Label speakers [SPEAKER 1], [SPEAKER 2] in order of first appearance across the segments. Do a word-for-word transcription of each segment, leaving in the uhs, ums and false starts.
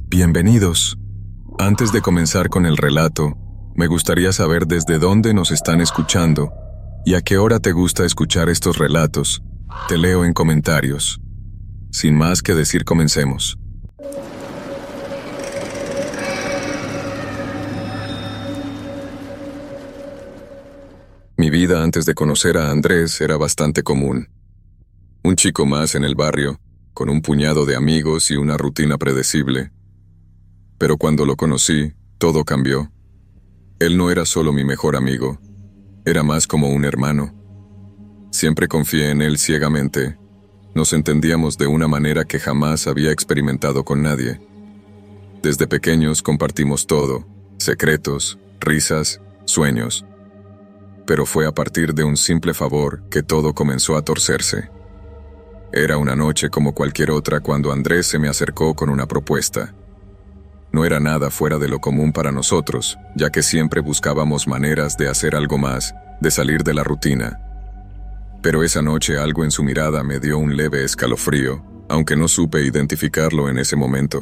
[SPEAKER 1] Bienvenidos. Antes de comenzar con el relato, me gustaría saber desde dónde nos están escuchando y a qué hora te gusta escuchar estos relatos. Te leo en comentarios. Sin más que decir, comencemos. Mi vida antes de conocer a Andrés era bastante común. Un chico más en el barrio, con un puñado de amigos y una rutina predecible. Pero cuando lo conocí, todo cambió. Él no era solo mi mejor amigo, era más como un hermano. Siempre confié en él ciegamente. Nos entendíamos de una manera que jamás había experimentado con nadie. Desde pequeños compartimos todo, secretos, risas, sueños. Pero fue a partir de un simple favor que todo comenzó a torcerse. Era una noche como cualquier otra cuando Andrés se me acercó con una propuesta. No era nada fuera de lo común para nosotros, ya que siempre buscábamos maneras de hacer algo más, de salir de la rutina. Pero esa noche algo en su mirada me dio un leve escalofrío, aunque no supe identificarlo en ese momento.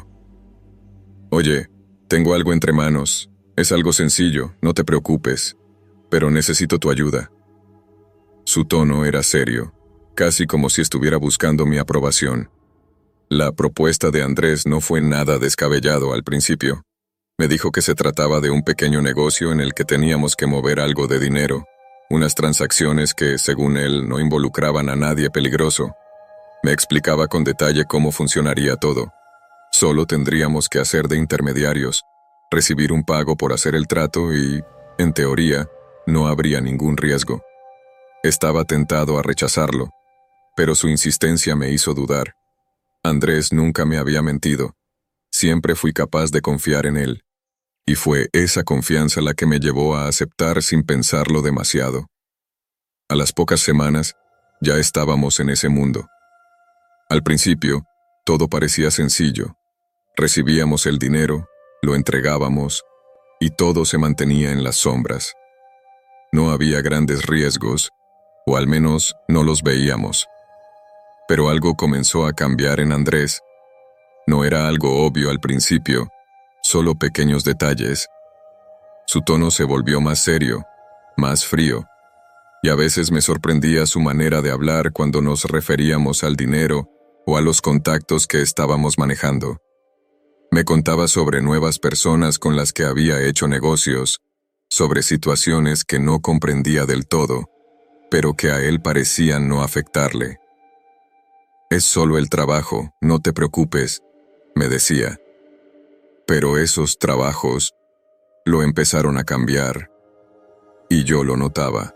[SPEAKER 1] Oye, tengo algo entre manos. Es algo sencillo, no te preocupes, pero necesito tu ayuda. Su tono era serio, casi como si estuviera buscando mi aprobación. La propuesta de Andrés no fue nada descabellado al principio. Me dijo que se trataba de un pequeño negocio en el que teníamos que mover algo de dinero, unas transacciones que, según él, no involucraban a nadie peligroso. Me explicaba con detalle cómo funcionaría todo. Solo tendríamos que hacer de intermediarios, recibir un pago por hacer el trato y, en teoría, no habría ningún riesgo. Estaba tentado a rechazarlo, pero su insistencia me hizo dudar. Andrés nunca me había mentido. Siempre fui capaz de confiar en él. Y fue esa confianza la que me llevó a aceptar sin pensarlo demasiado. A las pocas semanas, ya estábamos en ese mundo. Al principio, todo parecía sencillo. Recibíamos el dinero, lo entregábamos, y todo se mantenía en las sombras. No había grandes riesgos, o al menos no los veíamos. Pero algo comenzó a cambiar en Andrés. No era algo obvio al principio, solo pequeños detalles. Su tono se volvió más serio, más frío, y a veces me sorprendía su manera de hablar cuando nos referíamos al dinero o a los contactos que estábamos manejando. Me contaba sobre nuevas personas con las que había hecho negocios, sobre situaciones que no comprendía del todo, pero que a él parecían no afectarle. Es solo el trabajo, no te preocupes, me decía. Pero esos trabajos lo empezaron a cambiar, y yo lo notaba.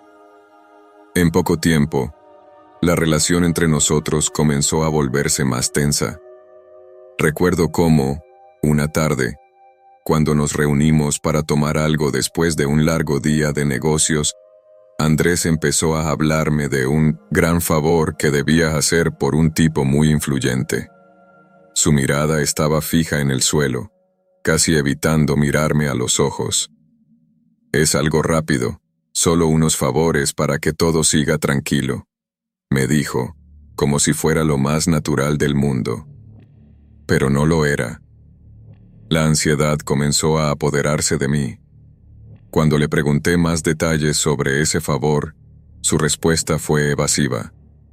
[SPEAKER 1] En poco tiempo, la relación entre nosotros comenzó a volverse más tensa. Recuerdo cómo, una tarde, cuando nos reunimos para tomar algo después de un largo día de negocios, Andrés empezó a hablarme de un gran favor que debía hacer por un tipo muy influyente. Su mirada estaba fija en el suelo, casi evitando mirarme a los ojos. Es algo rápido, solo unos favores para que todo siga tranquilo, me dijo, como si fuera lo más natural del mundo. Pero no lo era. La ansiedad comenzó a apoderarse de mí. Cuando le pregunté más detalles sobre ese favor, su respuesta fue evasiva.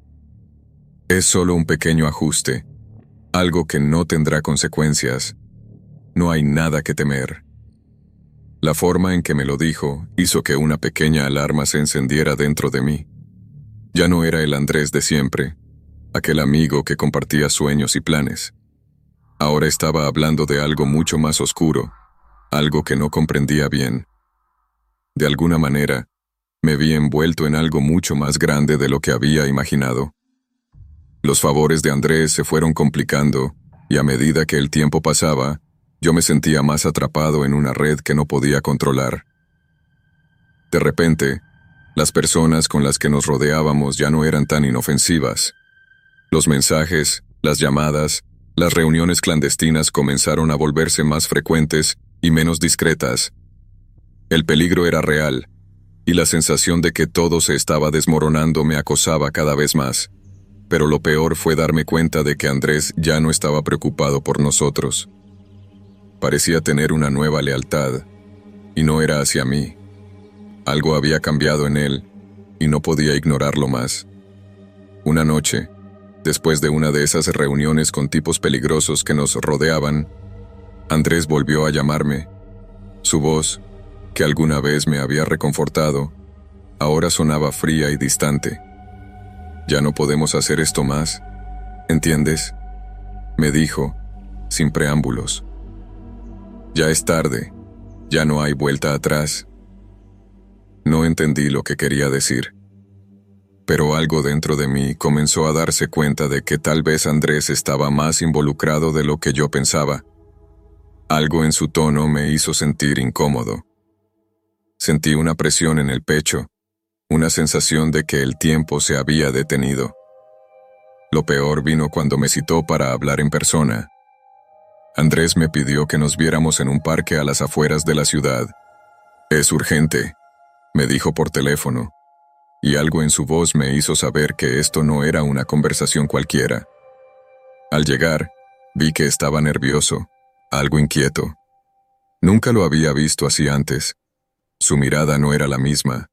[SPEAKER 1] Es solo un pequeño ajuste, algo que no tendrá consecuencias. No hay nada que temer. La forma en que me lo dijo hizo que una pequeña alarma se encendiera dentro de mí. Ya no era el Andrés de siempre, aquel amigo que compartía sueños y planes. Ahora estaba hablando de algo mucho más oscuro, algo que no comprendía bien. De alguna manera, me vi envuelto en algo mucho más grande de lo que había imaginado. Los favores de Andrés se fueron complicando, y a medida que el tiempo pasaba, yo me sentía más atrapado en una red que no podía controlar. De repente, las personas con las que nos rodeábamos ya no eran tan inofensivas. Los mensajes, las llamadas, las reuniones clandestinas comenzaron a volverse más frecuentes y menos discretas. El peligro era real, y la sensación de que todo se estaba desmoronando me acosaba cada vez más. Pero lo peor fue darme cuenta de que Andrés ya no estaba preocupado por nosotros. Parecía tener una nueva lealtad, y no era hacia mí. Algo había cambiado en él, y no podía ignorarlo más. Una noche, después de una de esas reuniones con tipos peligrosos que nos rodeaban, Andrés volvió a llamarme. Su voz, que alguna vez me había reconfortado, ahora sonaba fría y distante. «Ya no podemos hacer esto más, ¿entiendes?», me dijo, sin preámbulos. «Ya es tarde, ya no hay vuelta atrás». No entendí lo que quería decir, pero algo dentro de mí comenzó a darse cuenta de que tal vez Andrés estaba más involucrado de lo que yo pensaba. Algo en su tono me hizo sentir incómodo. Sentí una presión en el pecho, una sensación de que el tiempo se había detenido. Lo peor vino cuando me citó para hablar en persona. Andrés me pidió que nos viéramos en un parque a las afueras de la ciudad. «Es urgente», me dijo por teléfono, y algo en su voz me hizo saber que esto no era una conversación cualquiera. Al llegar, vi que estaba nervioso, algo inquieto. Nunca lo había visto así antes. Su mirada no era la misma.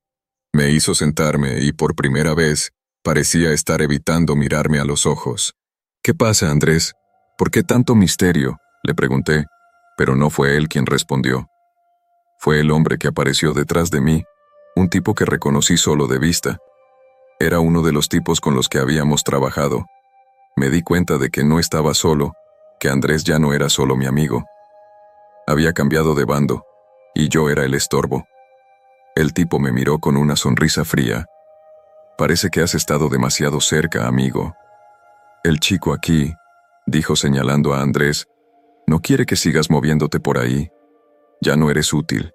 [SPEAKER 1] Me hizo sentarme y por primera vez parecía estar evitando mirarme a los ojos. «¿Qué pasa, Andrés? ¿Por qué tanto misterio?», le pregunté, pero no fue él quien respondió. Fue el hombre que apareció detrás de mí, un tipo que reconocí solo de vista. Era uno de los tipos con los que habíamos trabajado. Me di cuenta de que no estaba solo, que Andrés ya no era solo mi amigo. Había cambiado de bando, y yo era el estorbo. El tipo me miró con una sonrisa fría. «Parece que has estado demasiado cerca, amigo». «El chico aquí», dijo señalando a Andrés, «no quiere que sigas moviéndote por ahí. Ya no eres útil».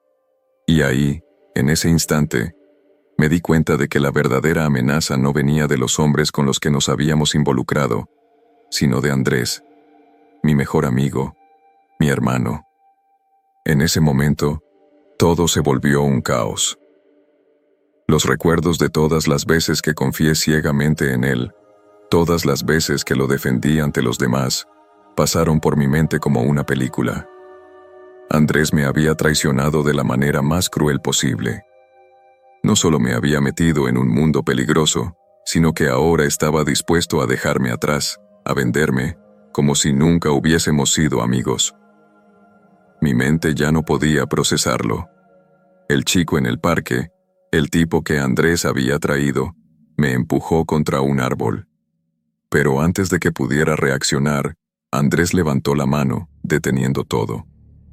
[SPEAKER 1] Y ahí, en ese instante, me di cuenta de que la verdadera amenaza no venía de los hombres con los que nos habíamos involucrado, sino de Andrés, mi mejor amigo, mi hermano. En ese momento, todo se volvió un caos. Los recuerdos de todas las veces que confié ciegamente en él, todas las veces que lo defendí ante los demás, pasaron por mi mente como una película. Andrés me había traicionado de la manera más cruel posible. No solo me había metido en un mundo peligroso, sino que ahora estaba dispuesto a dejarme atrás, a venderme, como si nunca hubiésemos sido amigos. Mi mente ya no podía procesarlo. El chico en el parque, el tipo que Andrés había traído, me empujó contra un árbol. Pero antes de que pudiera reaccionar, Andrés levantó la mano, deteniendo todo.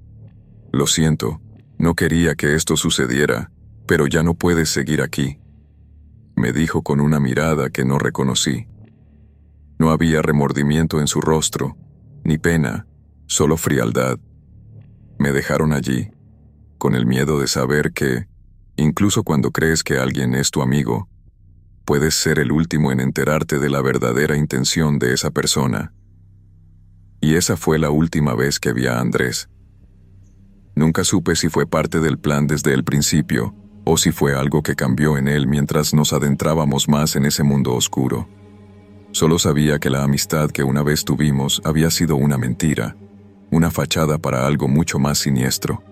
[SPEAKER 1] «Lo siento, no quería que esto sucediera, pero ya no puedes seguir aquí», me dijo con una mirada que no reconocí. No había remordimiento en su rostro, ni pena, solo frialdad. Me dejaron allí, con el miedo de saber que, incluso cuando crees que alguien es tu amigo, puedes ser el último en enterarte de la verdadera intención de esa persona. Y esa fue la última vez que vi a Andrés. Nunca supe si fue parte del plan desde el principio, o si fue algo que cambió en él mientras nos adentrábamos más en ese mundo oscuro. Solo sabía que la amistad que una vez tuvimos había sido una mentira, una fachada para algo mucho más siniestro.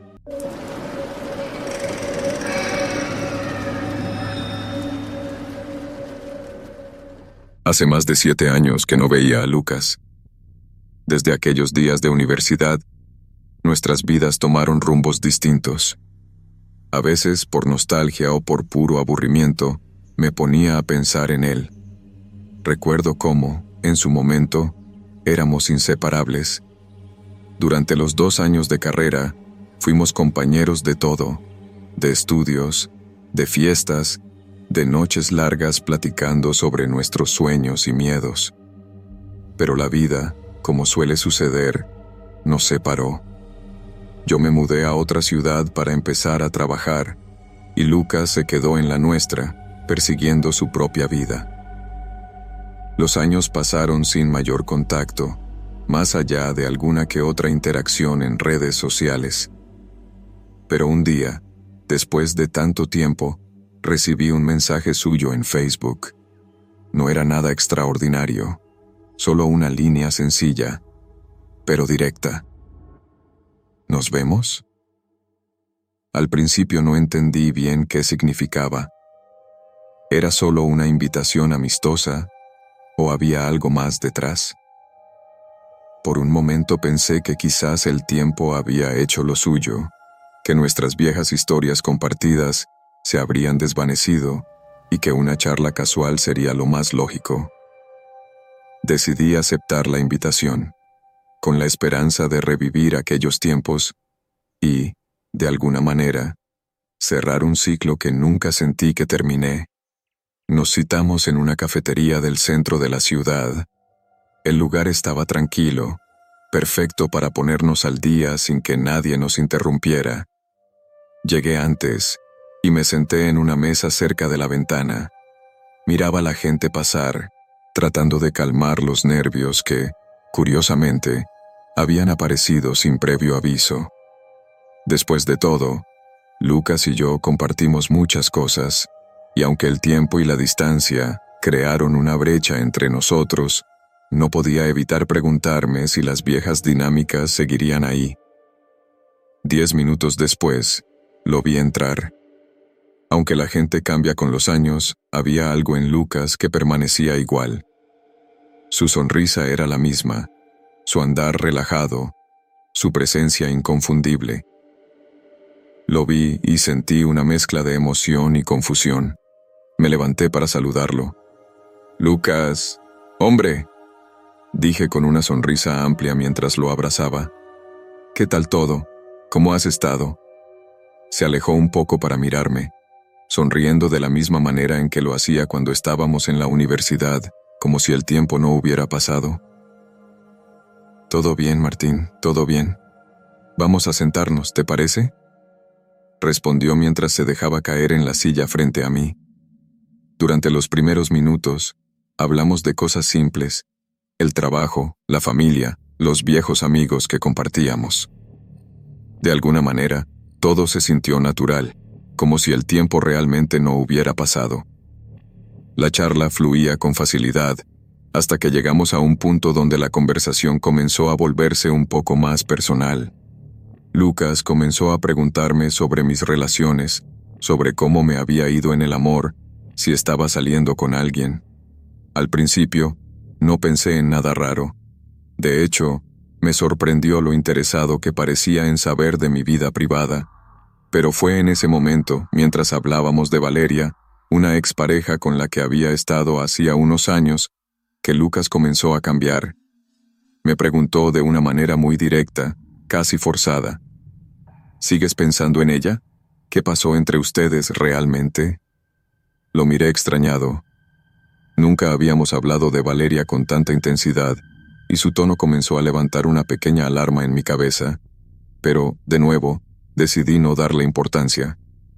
[SPEAKER 1] Hace más de siete años que no veía a Lucas. Desde aquellos días de universidad, nuestras vidas tomaron rumbos distintos. A veces, por nostalgia o por puro aburrimiento, me ponía a pensar en él. Recuerdo cómo, en su momento, éramos inseparables. Durante los dos años de carrera, fuimos compañeros de todo, de estudios, de fiestas, de noches largas platicando sobre nuestros sueños y miedos. Pero la vida, como suele suceder, nos separó. Yo me mudé a otra ciudad para empezar a trabajar, y Lucas se quedó en la nuestra, persiguiendo su propia vida. Los años pasaron sin mayor contacto, más allá de alguna que otra interacción en redes sociales. Pero un día, después de tanto tiempo, recibí un mensaje suyo en Facebook. No era nada extraordinario, solo una línea sencilla, pero directa. ¿Nos vemos? Al principio no entendí bien qué significaba. ¿Era solo una invitación amistosa o había algo más detrás? Por un momento pensé que quizás el tiempo había hecho lo suyo, que nuestras viejas historias compartidas se habrían desvanecido y que una charla casual sería lo más lógico. Decidí aceptar la invitación, con la esperanza de revivir aquellos tiempos y, de alguna manera, cerrar un ciclo que nunca sentí que terminé. Nos citamos en una cafetería del centro de la ciudad. El lugar estaba tranquilo, perfecto para ponernos al día sin que nadie nos interrumpiera. Llegué antes y me senté en una mesa cerca de la ventana. Miraba a la gente pasar, tratando de calmar los nervios que, curiosamente, habían aparecido sin previo aviso. Después de todo, Lucas y yo compartimos muchas cosas, y aunque el tiempo y la distancia crearon una brecha entre nosotros, no podía evitar preguntarme si las viejas dinámicas seguirían ahí. Diez minutos después, lo vi entrar. Aunque la gente cambia con los años, había algo en Lucas que permanecía igual. Su sonrisa era la misma, su andar relajado, su presencia inconfundible. Lo vi y sentí una mezcla de emoción y confusión. Me levanté para saludarlo. «Lucas, hombre», dije con una sonrisa amplia mientras lo abrazaba. «¿Qué tal todo? ¿Cómo has estado?» Se alejó un poco para mirarme, sonriendo de la misma manera en que lo hacía cuando estábamos en la universidad, como si el tiempo no hubiera pasado. «Todo bien, Martín, todo bien. Vamos a sentarnos, ¿te parece?», respondió mientras se dejaba caer en la silla frente a mí. Durante los primeros minutos, hablamos de cosas simples, el trabajo, la familia, los viejos amigos que compartíamos. De alguna manera, todo se sintió natural, como si el tiempo realmente no hubiera pasado. La charla fluía con facilidad, hasta que llegamos a un punto donde la conversación comenzó a volverse un poco más personal. Lucas comenzó a preguntarme sobre mis relaciones, sobre cómo me había ido en el amor, si estaba saliendo con alguien. Al principio, no pensé en nada raro. De hecho, me sorprendió lo interesado que parecía en saber de mi vida privada. Pero fue en ese momento, mientras hablábamos de Valeria, una expareja con la que había estado hacía unos años, que Lucas comenzó a cambiar. Me preguntó de una manera muy directa, casi forzada. ¿Sigues pensando en ella? ¿Qué pasó entre ustedes realmente? Lo miré extrañado. Nunca habíamos hablado de Valeria con tanta intensidad, y su tono comenzó a levantar una pequeña alarma en mi cabeza. Pero, de nuevo, decidí no darle importancia.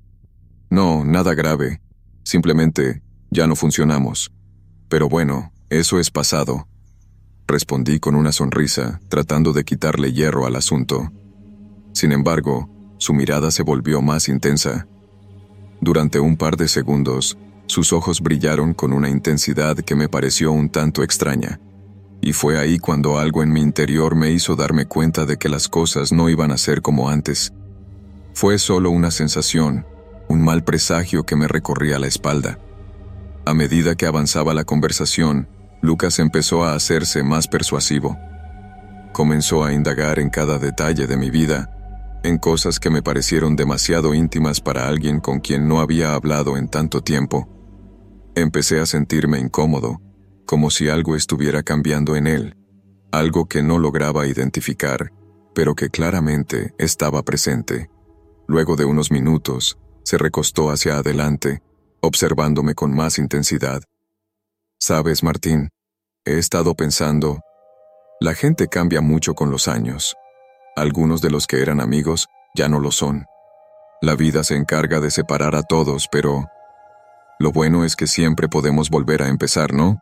[SPEAKER 1] No, nada grave. Simplemente, ya no funcionamos. Pero bueno, eso es pasado. Respondí con una sonrisa, tratando de quitarle hierro al asunto. Sin embargo, su mirada se volvió más intensa. Durante un par de segundos, sus ojos brillaron con una intensidad que me pareció un tanto extraña. Y fue ahí cuando algo en mi interior me hizo darme cuenta de que las cosas no iban a ser como antes. Fue solo una sensación, un mal presagio que me recorría la espalda. A medida que avanzaba la conversación, Lucas empezó a hacerse más persuasivo. Comenzó a indagar en cada detalle de mi vida, en cosas que me parecieron demasiado íntimas para alguien con quien no había hablado en tanto tiempo. Empecé a sentirme incómodo, como si algo estuviera cambiando en él, algo que no lograba identificar, pero que claramente estaba presente. Luego de unos minutos, se recostó hacia adelante, observándome con más intensidad. «Sabes, Martín, he estado pensando, la gente cambia mucho con los años. Algunos de los que eran amigos ya no lo son. La vida se encarga de separar a todos, pero lo bueno es que siempre podemos volver a empezar, ¿no?»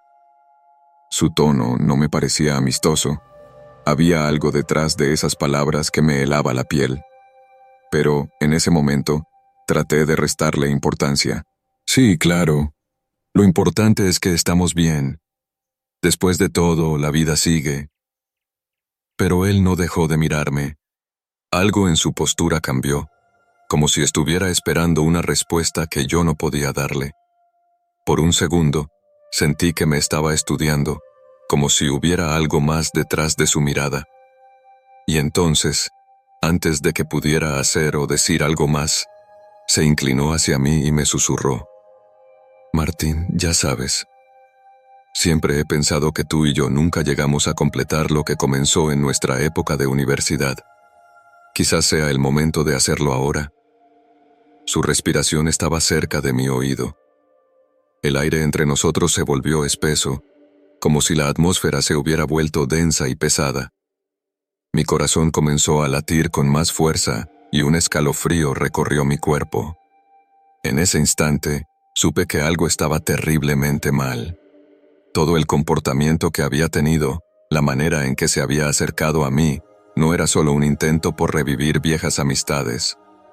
[SPEAKER 1] Su tono no me parecía amistoso. Había algo detrás de esas palabras que me helaba la piel. Pero, en ese momento, traté de restarle importancia. «Sí, claro. Lo importante es que estamos bien. Después de todo, la vida sigue». Pero él no dejó de mirarme. Algo en su postura cambió, como si estuviera esperando una respuesta que yo no podía darle. Por un segundo, sentí que me estaba estudiando, como si hubiera algo más detrás de su mirada. Y entonces, antes de que pudiera hacer o decir algo más, se inclinó hacia mí y me susurró: Martín, ya sabes. Siempre he pensado que tú y yo nunca llegamos a completar lo que comenzó en nuestra época de universidad. Quizás sea el momento de hacerlo ahora. Su respiración estaba cerca de mi oído. El aire entre nosotros se volvió espeso, como si la atmósfera se hubiera vuelto densa y pesada. Mi corazón comenzó a latir con más fuerza y un escalofrío recorrió mi cuerpo. En ese instante, supe que algo estaba terriblemente mal. Todo el comportamiento que había tenido, la manera en que se había acercado a mí, no era solo un intento por revivir viejas amistades.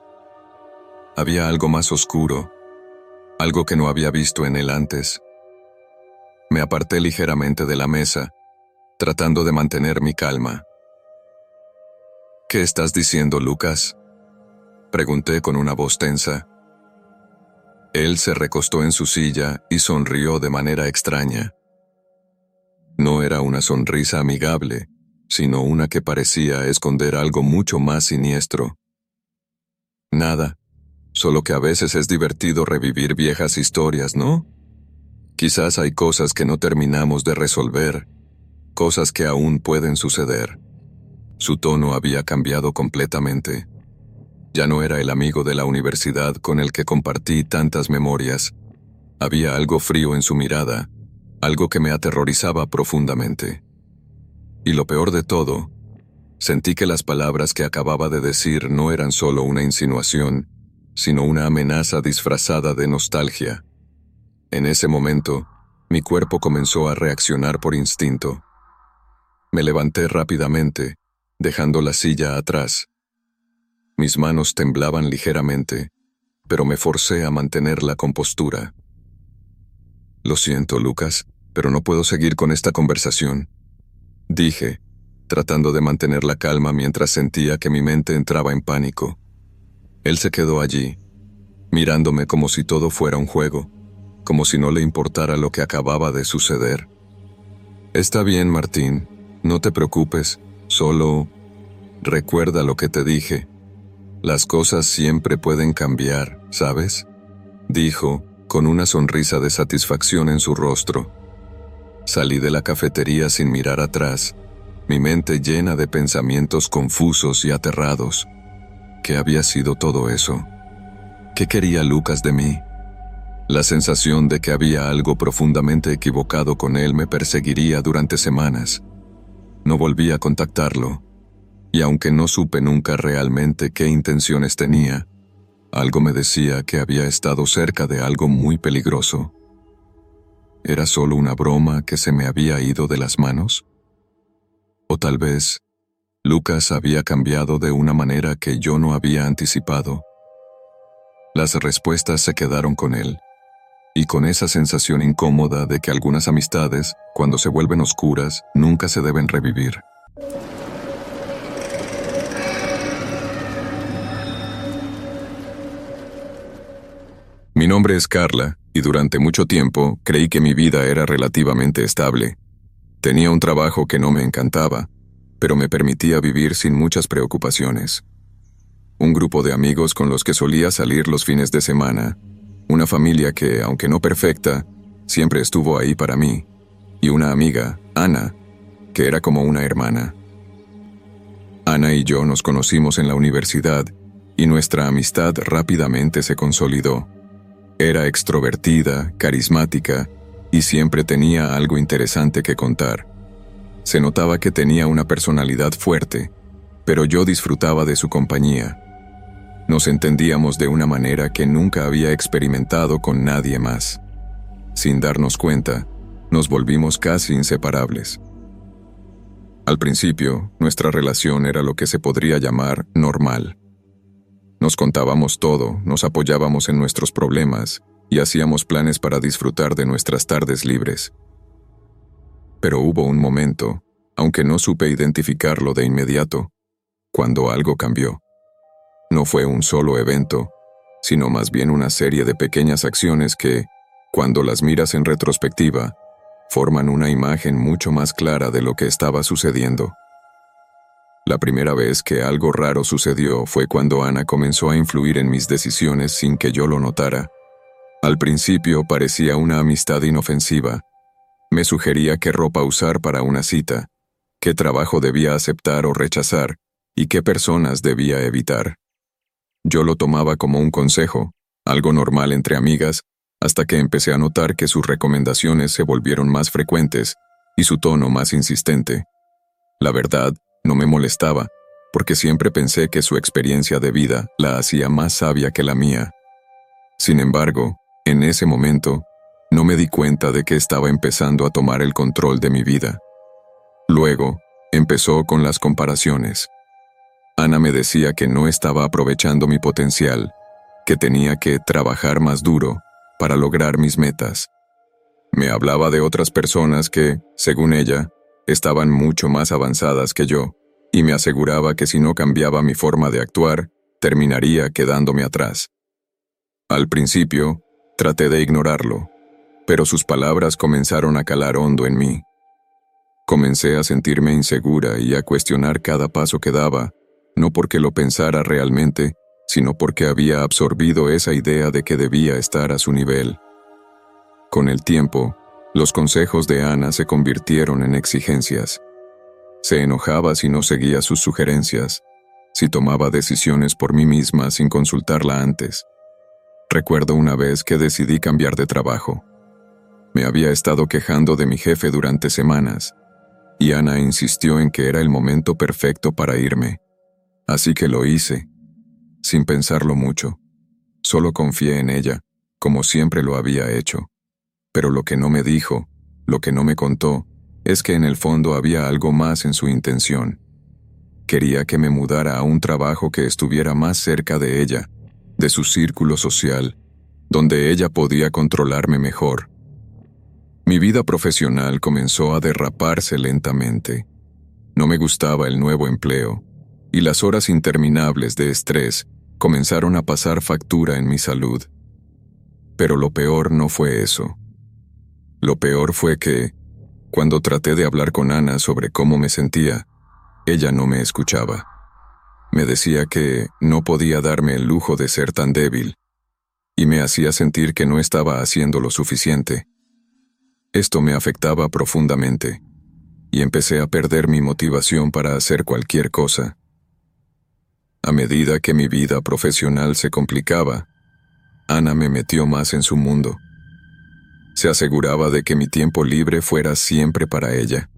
[SPEAKER 1] Había algo más oscuro, algo que no había visto en él antes. Me aparté ligeramente de la mesa, tratando de mantener mi calma. ¿Qué estás diciendo, Lucas?, pregunté con una voz tensa. Él se recostó en su silla y sonrió de manera extraña. No era una sonrisa amigable, sino una que parecía esconder algo mucho más siniestro. Nada, solo que a veces es divertido revivir viejas historias, ¿no? Quizás hay cosas que no terminamos de resolver, cosas que aún pueden suceder. Su tono había cambiado completamente. Ya no era el amigo de la universidad con el que compartí tantas memorias. Había algo frío en su mirada, algo que me aterrorizaba profundamente. Y lo peor de todo, sentí que las palabras que acababa de decir no eran solo una insinuación, sino una amenaza disfrazada de nostalgia. En ese momento, mi cuerpo comenzó a reaccionar por instinto. Me levanté rápidamente, dejando la silla atrás. Mis manos temblaban ligeramente, pero me forcé a mantener la compostura. Lo siento, Lucas, pero no puedo seguir con esta conversación, dije, tratando de mantener la calma mientras sentía que mi mente entraba en pánico. Él se quedó allí, mirándome como si todo fuera un juego, como si no le importara lo que acababa de suceder. Está bien, Martín, no te preocupes, solo recuerda lo que te dije. Las cosas siempre pueden cambiar, ¿sabes?, dijo, con una sonrisa de satisfacción en su rostro. Salí de la cafetería sin mirar atrás, mi mente llena de pensamientos confusos y aterrados. ¿Qué había sido todo eso? ¿Qué quería Lucas de mí? La sensación de que había algo profundamente equivocado con él me perseguiría durante semanas. No volví a contactarlo, y aunque no supe nunca realmente qué intenciones tenía, algo me decía que había estado cerca de algo muy peligroso. ¿Era solo una broma que se me había ido de las manos? O tal vez, Lucas había cambiado de una manera que yo no había anticipado. Las respuestas se quedaron con él, y con esa sensación incómoda de que algunas amistades, cuando se vuelven oscuras, nunca se deben revivir. Mi nombre es Carla, y durante mucho tiempo creí que mi vida era relativamente estable. Tenía un trabajo que no me encantaba, pero me permitía vivir sin muchas preocupaciones. Un grupo de amigos con los que solía salir los fines de semana, una familia que, aunque no perfecta, siempre estuvo ahí para mí, y una amiga, Ana, que era como una hermana. Ana y yo nos conocimos en la universidad, y nuestra amistad rápidamente se consolidó. Era extrovertida, carismática, y siempre tenía algo interesante que contar. Se notaba que tenía una personalidad fuerte, pero yo disfrutaba de su compañía. Nos entendíamos de una manera que nunca había experimentado con nadie más. Sin darnos cuenta, nos volvimos casi inseparables. Al principio, nuestra relación era lo que se podría llamar normal. Nos contábamos todo, nos apoyábamos en nuestros problemas y hacíamos planes para disfrutar de nuestras tardes libres. Pero hubo un momento, aunque no supe identificarlo de inmediato, cuando algo cambió. No fue un solo evento, sino más bien una serie de pequeñas acciones que, cuando las miras en retrospectiva, forman una imagen mucho más clara de lo que estaba sucediendo. La primera vez que algo raro sucedió fue cuando Ana comenzó a influir en mis decisiones sin que yo lo notara. Al principio parecía una amistad inofensiva. Me sugería qué ropa usar para una cita, qué trabajo debía aceptar o rechazar y qué personas debía evitar. Yo lo tomaba como un consejo, algo normal entre amigas, hasta que empecé a notar que sus recomendaciones se volvieron más frecuentes y su tono más insistente. La verdad, no me molestaba, porque siempre pensé que su experiencia de vida la hacía más sabia que la mía. Sin embargo, en ese momento, no me di cuenta de que estaba empezando a tomar el control de mi vida. Luego, empezó con las comparaciones. Ana me decía que no estaba aprovechando mi potencial, que tenía que trabajar más duro para lograr mis metas. Me hablaba de otras personas que, según ella, estaban mucho más avanzadas que yo, y me aseguraba que si no cambiaba mi forma de actuar, terminaría quedándome atrás. Al principio, traté de ignorarlo, pero sus palabras comenzaron a calar hondo en mí. Comencé a sentirme insegura y a cuestionar cada paso que daba, no porque lo pensara realmente, sino porque había absorbido esa idea de que debía estar a su nivel. Con el tiempo, los consejos de Ana se convirtieron en exigencias. Se enojaba si no seguía sus sugerencias, si tomaba decisiones por mí misma sin consultarla antes. Recuerdo una vez que decidí cambiar de trabajo. Me había estado quejando de mi jefe durante semanas, y Ana insistió en que era el momento perfecto para irme. Así que lo hice, sin pensarlo mucho. Solo confié en ella, como siempre lo había hecho. Pero lo que no me dijo, lo que no me contó, es que en el fondo había algo más en su intención. Quería que me mudara a un trabajo que estuviera más cerca de ella, de su círculo social, donde ella podía controlarme mejor. Mi vida profesional comenzó a derraparse lentamente. No me gustaba el nuevo empleo, y las horas interminables de estrés comenzaron a pasar factura en mi salud. Pero lo peor no fue eso. Lo peor fue que, cuando traté de hablar con Ana sobre cómo me sentía, ella no me escuchaba. Me decía que no podía darme el lujo de ser tan débil, y me hacía sentir que no estaba haciendo lo suficiente. Esto me afectaba profundamente, y empecé a perder mi motivación para hacer cualquier cosa. A medida que mi vida profesional se complicaba, Ana me metió más en su mundo. Se aseguraba de que mi tiempo libre fuera siempre para ella.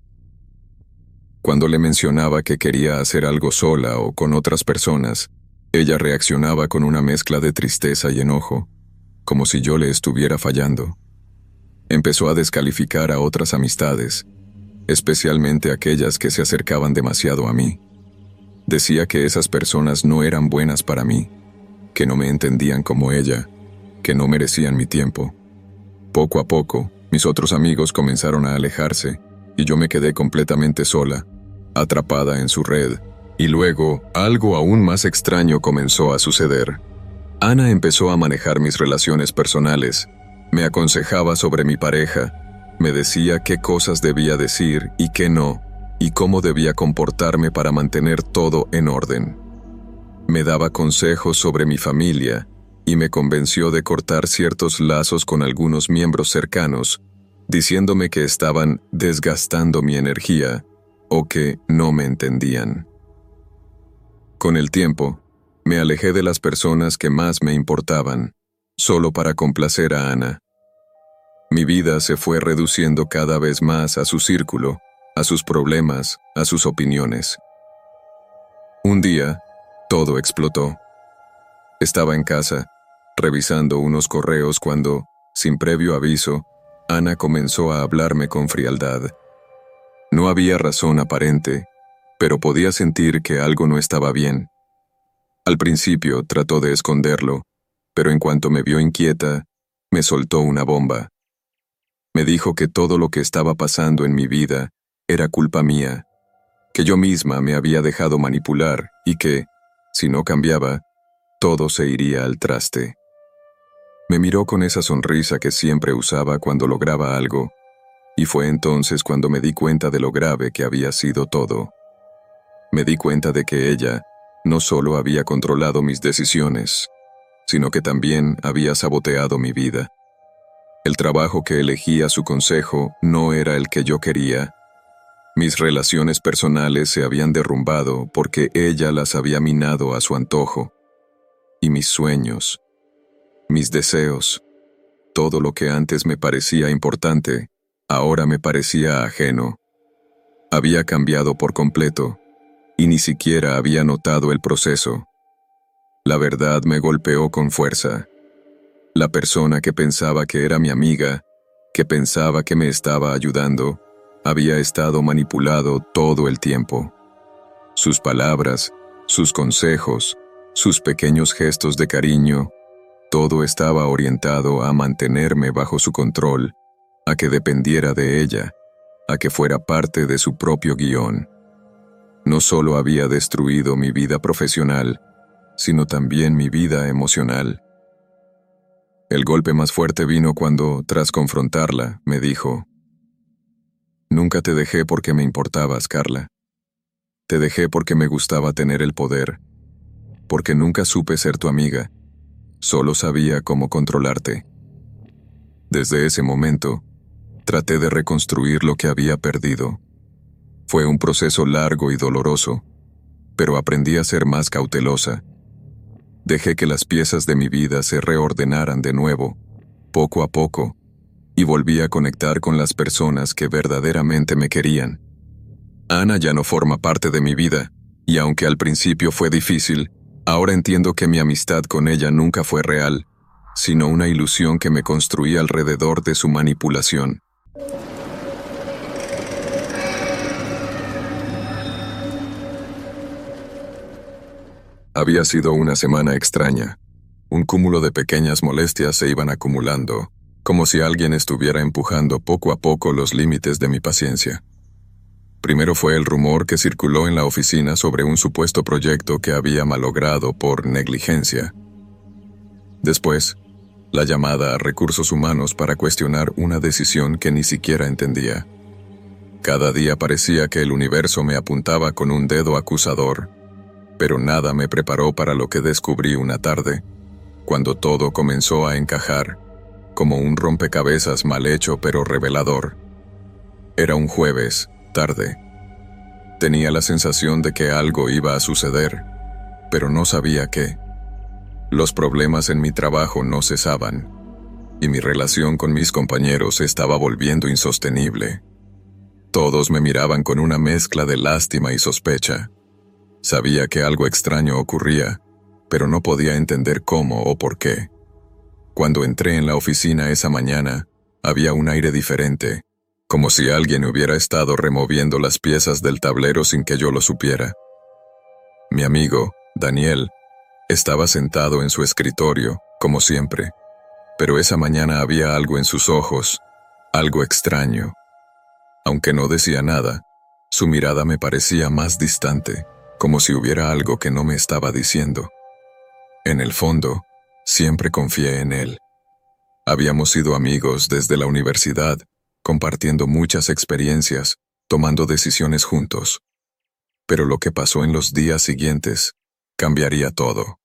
[SPEAKER 1] Cuando le mencionaba que quería hacer algo sola o con otras personas, ella reaccionaba con una mezcla de tristeza y enojo, como si yo le estuviera fallando. Empezó a descalificar a otras amistades, especialmente aquellas que se acercaban demasiado a mí. Decía que esas personas no eran buenas para mí, que no me entendían como ella, que no merecían mi tiempo. Poco a poco, mis otros amigos comenzaron a alejarse, y yo me quedé completamente sola, atrapada en su red. Y luego, algo aún más extraño comenzó a suceder. Ana empezó a manejar mis relaciones personales, me aconsejaba sobre mi pareja, me decía qué cosas debía decir y qué no, y cómo debía comportarme para mantener todo en orden. Me daba consejos sobre mi familia, y me convenció de cortar ciertos lazos con algunos miembros cercanos, diciéndome que estaban desgastando mi energía o que no me entendían. Con el tiempo, me alejé de las personas que más me importaban, solo para complacer a Ana. Mi vida se fue reduciendo cada vez más a su círculo, a sus problemas, a sus opiniones. Un día, todo explotó. Estaba en casa, revisando unos correos cuando, sin previo aviso, Ana comenzó a hablarme con frialdad. No había razón aparente, pero podía sentir que algo no estaba bien. Al principio trató de esconderlo, pero en cuanto me vio inquieta, me soltó una bomba. Me dijo que todo lo que estaba pasando en mi vida era culpa mía, que yo misma me había dejado manipular y que, si no cambiaba, todo se iría al traste. Me miró con esa sonrisa que siempre usaba cuando lograba algo, y fue entonces cuando me di cuenta de lo grave que había sido todo. Me di cuenta de que ella no solo había controlado mis decisiones, sino que también había saboteado mi vida. El trabajo que elegí a su consejo no era el que yo quería. Mis relaciones personales se habían derrumbado porque ella las había minado a su antojo. Y mis sueños, mis deseos, todo lo que antes me parecía importante, ahora me parecía ajeno. Había cambiado por completo, y ni siquiera había notado el proceso. La verdad me golpeó con fuerza. La persona que pensaba que era mi amiga, que pensaba que me estaba ayudando, había estado manipulado todo el tiempo. Sus palabras, sus consejos, sus pequeños gestos de cariño, todo estaba orientado a mantenerme bajo su control, a que dependiera de ella, a que fuera parte de su propio guión. No solo había destruido mi vida profesional, sino también mi vida emocional. El golpe más fuerte vino cuando, tras confrontarla, me dijo: «Nunca te dejé porque me importabas, Carla. Te dejé porque me gustaba tener el poder, porque nunca supe ser tu amiga, solo sabía cómo controlarte». Desde ese momento, traté de reconstruir lo que había perdido. Fue un proceso largo y doloroso, pero aprendí a ser más cautelosa. Dejé que las piezas de mi vida se reordenaran de nuevo, poco a poco, y volví a conectar con las personas que verdaderamente me querían. Ana ya no forma parte de mi vida, y aunque al principio fue difícil, ahora entiendo que mi amistad con ella nunca fue real, sino una ilusión que me construí alrededor de su manipulación. Había sido una semana extraña. Un cúmulo de pequeñas molestias se iban acumulando, como si alguien estuviera empujando poco a poco los límites de mi paciencia. Primero fue el rumor que circuló en la oficina sobre un supuesto proyecto que había malogrado por negligencia. Después, la llamada a recursos humanos para cuestionar una decisión que ni siquiera entendía. Cada día parecía que el universo me apuntaba con un dedo acusador, pero nada me preparó para lo que descubrí una tarde, cuando todo comenzó a encajar, como un rompecabezas mal hecho pero revelador. Era un jueves, tarde. Tenía la sensación de que algo iba a suceder, pero no sabía qué. Los problemas en mi trabajo no cesaban, y mi relación con mis compañeros se estaba volviendo insostenible. Todos me miraban con una mezcla de lástima y sospecha. Sabía que algo extraño ocurría, pero no podía entender cómo o por qué. Cuando entré en la oficina esa mañana, había un aire diferente, como si alguien hubiera estado removiendo las piezas del tablero sin que yo lo supiera. Mi amigo, Daniel, estaba sentado en su escritorio, como siempre, pero esa mañana había algo en sus ojos, algo extraño. Aunque no decía nada, su mirada me parecía más distante, como si hubiera algo que no me estaba diciendo. En el fondo, siempre confié en él. Habíamos sido amigos desde la universidad, compartiendo muchas experiencias, tomando decisiones juntos. Pero lo que pasó en los días siguientes cambiaría todo.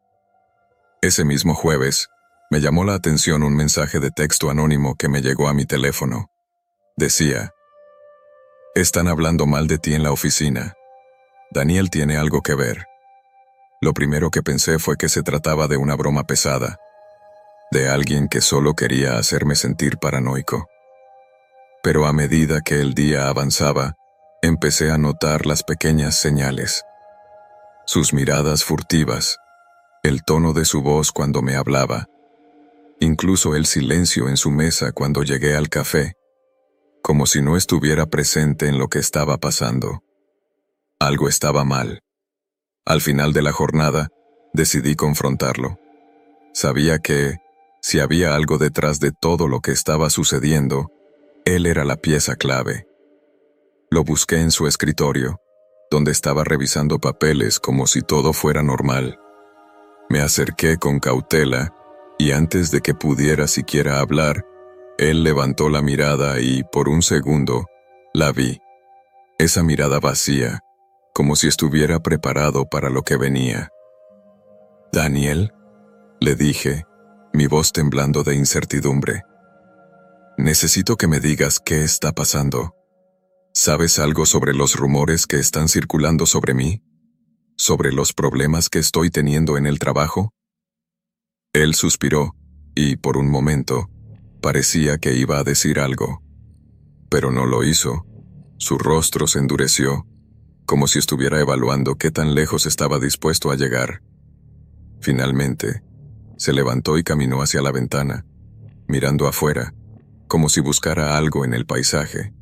[SPEAKER 1] Ese mismo jueves, me llamó la atención un mensaje de texto anónimo que me llegó a mi teléfono. Decía: «Están hablando mal de ti en la oficina. Daniel tiene algo que ver». Lo primero que pensé fue que se trataba de una broma pesada, de alguien que solo quería hacerme sentir paranoico. Pero a medida que el día avanzaba, empecé a notar las pequeñas señales. Sus miradas furtivas, el tono de su voz cuando me hablaba, incluso el silencio en su mesa cuando llegué al café, como si no estuviera presente en lo que estaba pasando. Algo estaba mal. Al final de la jornada, decidí confrontarlo. Sabía que, si había algo detrás de todo lo que estaba sucediendo, él era la pieza clave. Lo busqué en su escritorio, donde estaba revisando papeles como si todo fuera normal. Me acerqué con cautela y antes de que pudiera siquiera hablar, él levantó la mirada y, por un segundo, la vi. Esa mirada vacía, como si estuviera preparado para lo que venía. «Daniel», le dije, mi voz temblando de incertidumbre. «Necesito que me digas qué está pasando. ¿Sabes algo sobre los rumores que están circulando sobre mí? ¿Sobre los problemas que estoy teniendo en el trabajo?» Él suspiró y, por un momento, parecía que iba a decir algo. Pero no lo hizo. Su rostro se endureció, como si estuviera evaluando qué tan lejos estaba dispuesto a llegar. Finalmente, se levantó y caminó hacia la ventana, mirando afuera, como si buscara algo en el paisaje.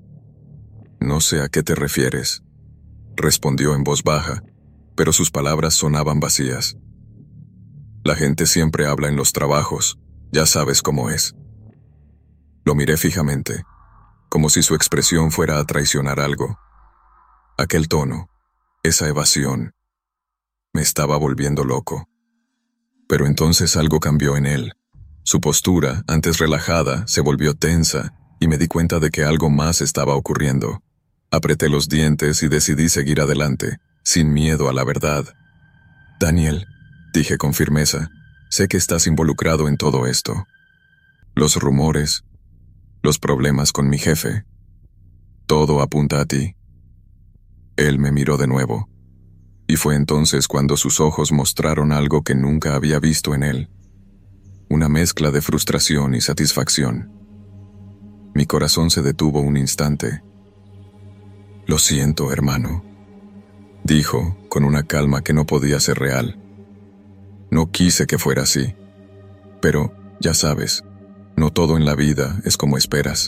[SPEAKER 1] «No sé a qué te refieres», respondió en voz baja, pero sus palabras sonaban vacías. «La gente siempre habla en los trabajos, ya sabes cómo es». Lo miré fijamente, como si su expresión fuera a traicionar algo. Aquel tono, esa evasión, me estaba volviendo loco. Pero entonces algo cambió en él. Su postura, antes relajada, se volvió tensa y me di cuenta de que algo más estaba ocurriendo. Apreté los dientes y decidí seguir adelante, sin miedo a la verdad. «Daniel», dije con firmeza, «sé que estás involucrado en todo esto. Los rumores, los problemas con mi jefe, todo apunta a ti». Él me miró de nuevo, y fue entonces cuando sus ojos mostraron algo que nunca había visto en él. Una mezcla de frustración y satisfacción. Mi corazón se detuvo un instante. «Lo siento, hermano», dijo, con una calma que no podía ser real. «No quise que fuera así. Pero, ya sabes, no todo en la vida es como esperas».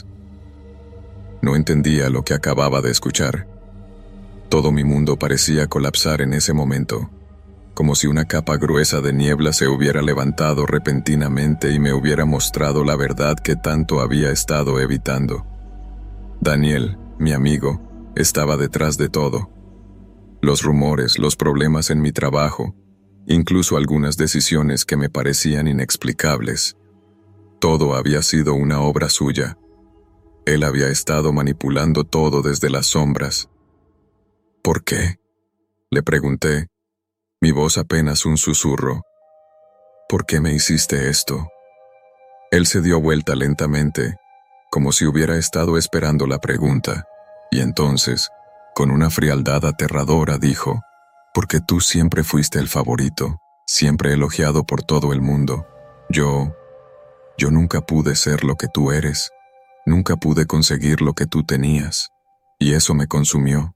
[SPEAKER 1] No entendía lo que acababa de escuchar. Todo mi mundo parecía colapsar en ese momento, como si una capa gruesa de niebla se hubiera levantado repentinamente y me hubiera mostrado la verdad que tanto había estado evitando. Daniel, mi amigo, estaba detrás de todo. Los rumores, los problemas en mi trabajo, incluso algunas decisiones que me parecían inexplicables. Todo había sido una obra suya. Él había estado manipulando todo desde las sombras. «¿Por qué?», le pregunté, mi voz apenas un susurro. «¿Por qué me hiciste esto?». Él se dio vuelta lentamente, como si hubiera estado esperando la pregunta, y entonces, con una frialdad aterradora, dijo: «Porque tú siempre fuiste el favorito, siempre elogiado por todo el mundo. Yo... yo nunca pude ser lo que tú eres, nunca pude conseguir lo que tú tenías, y eso me consumió».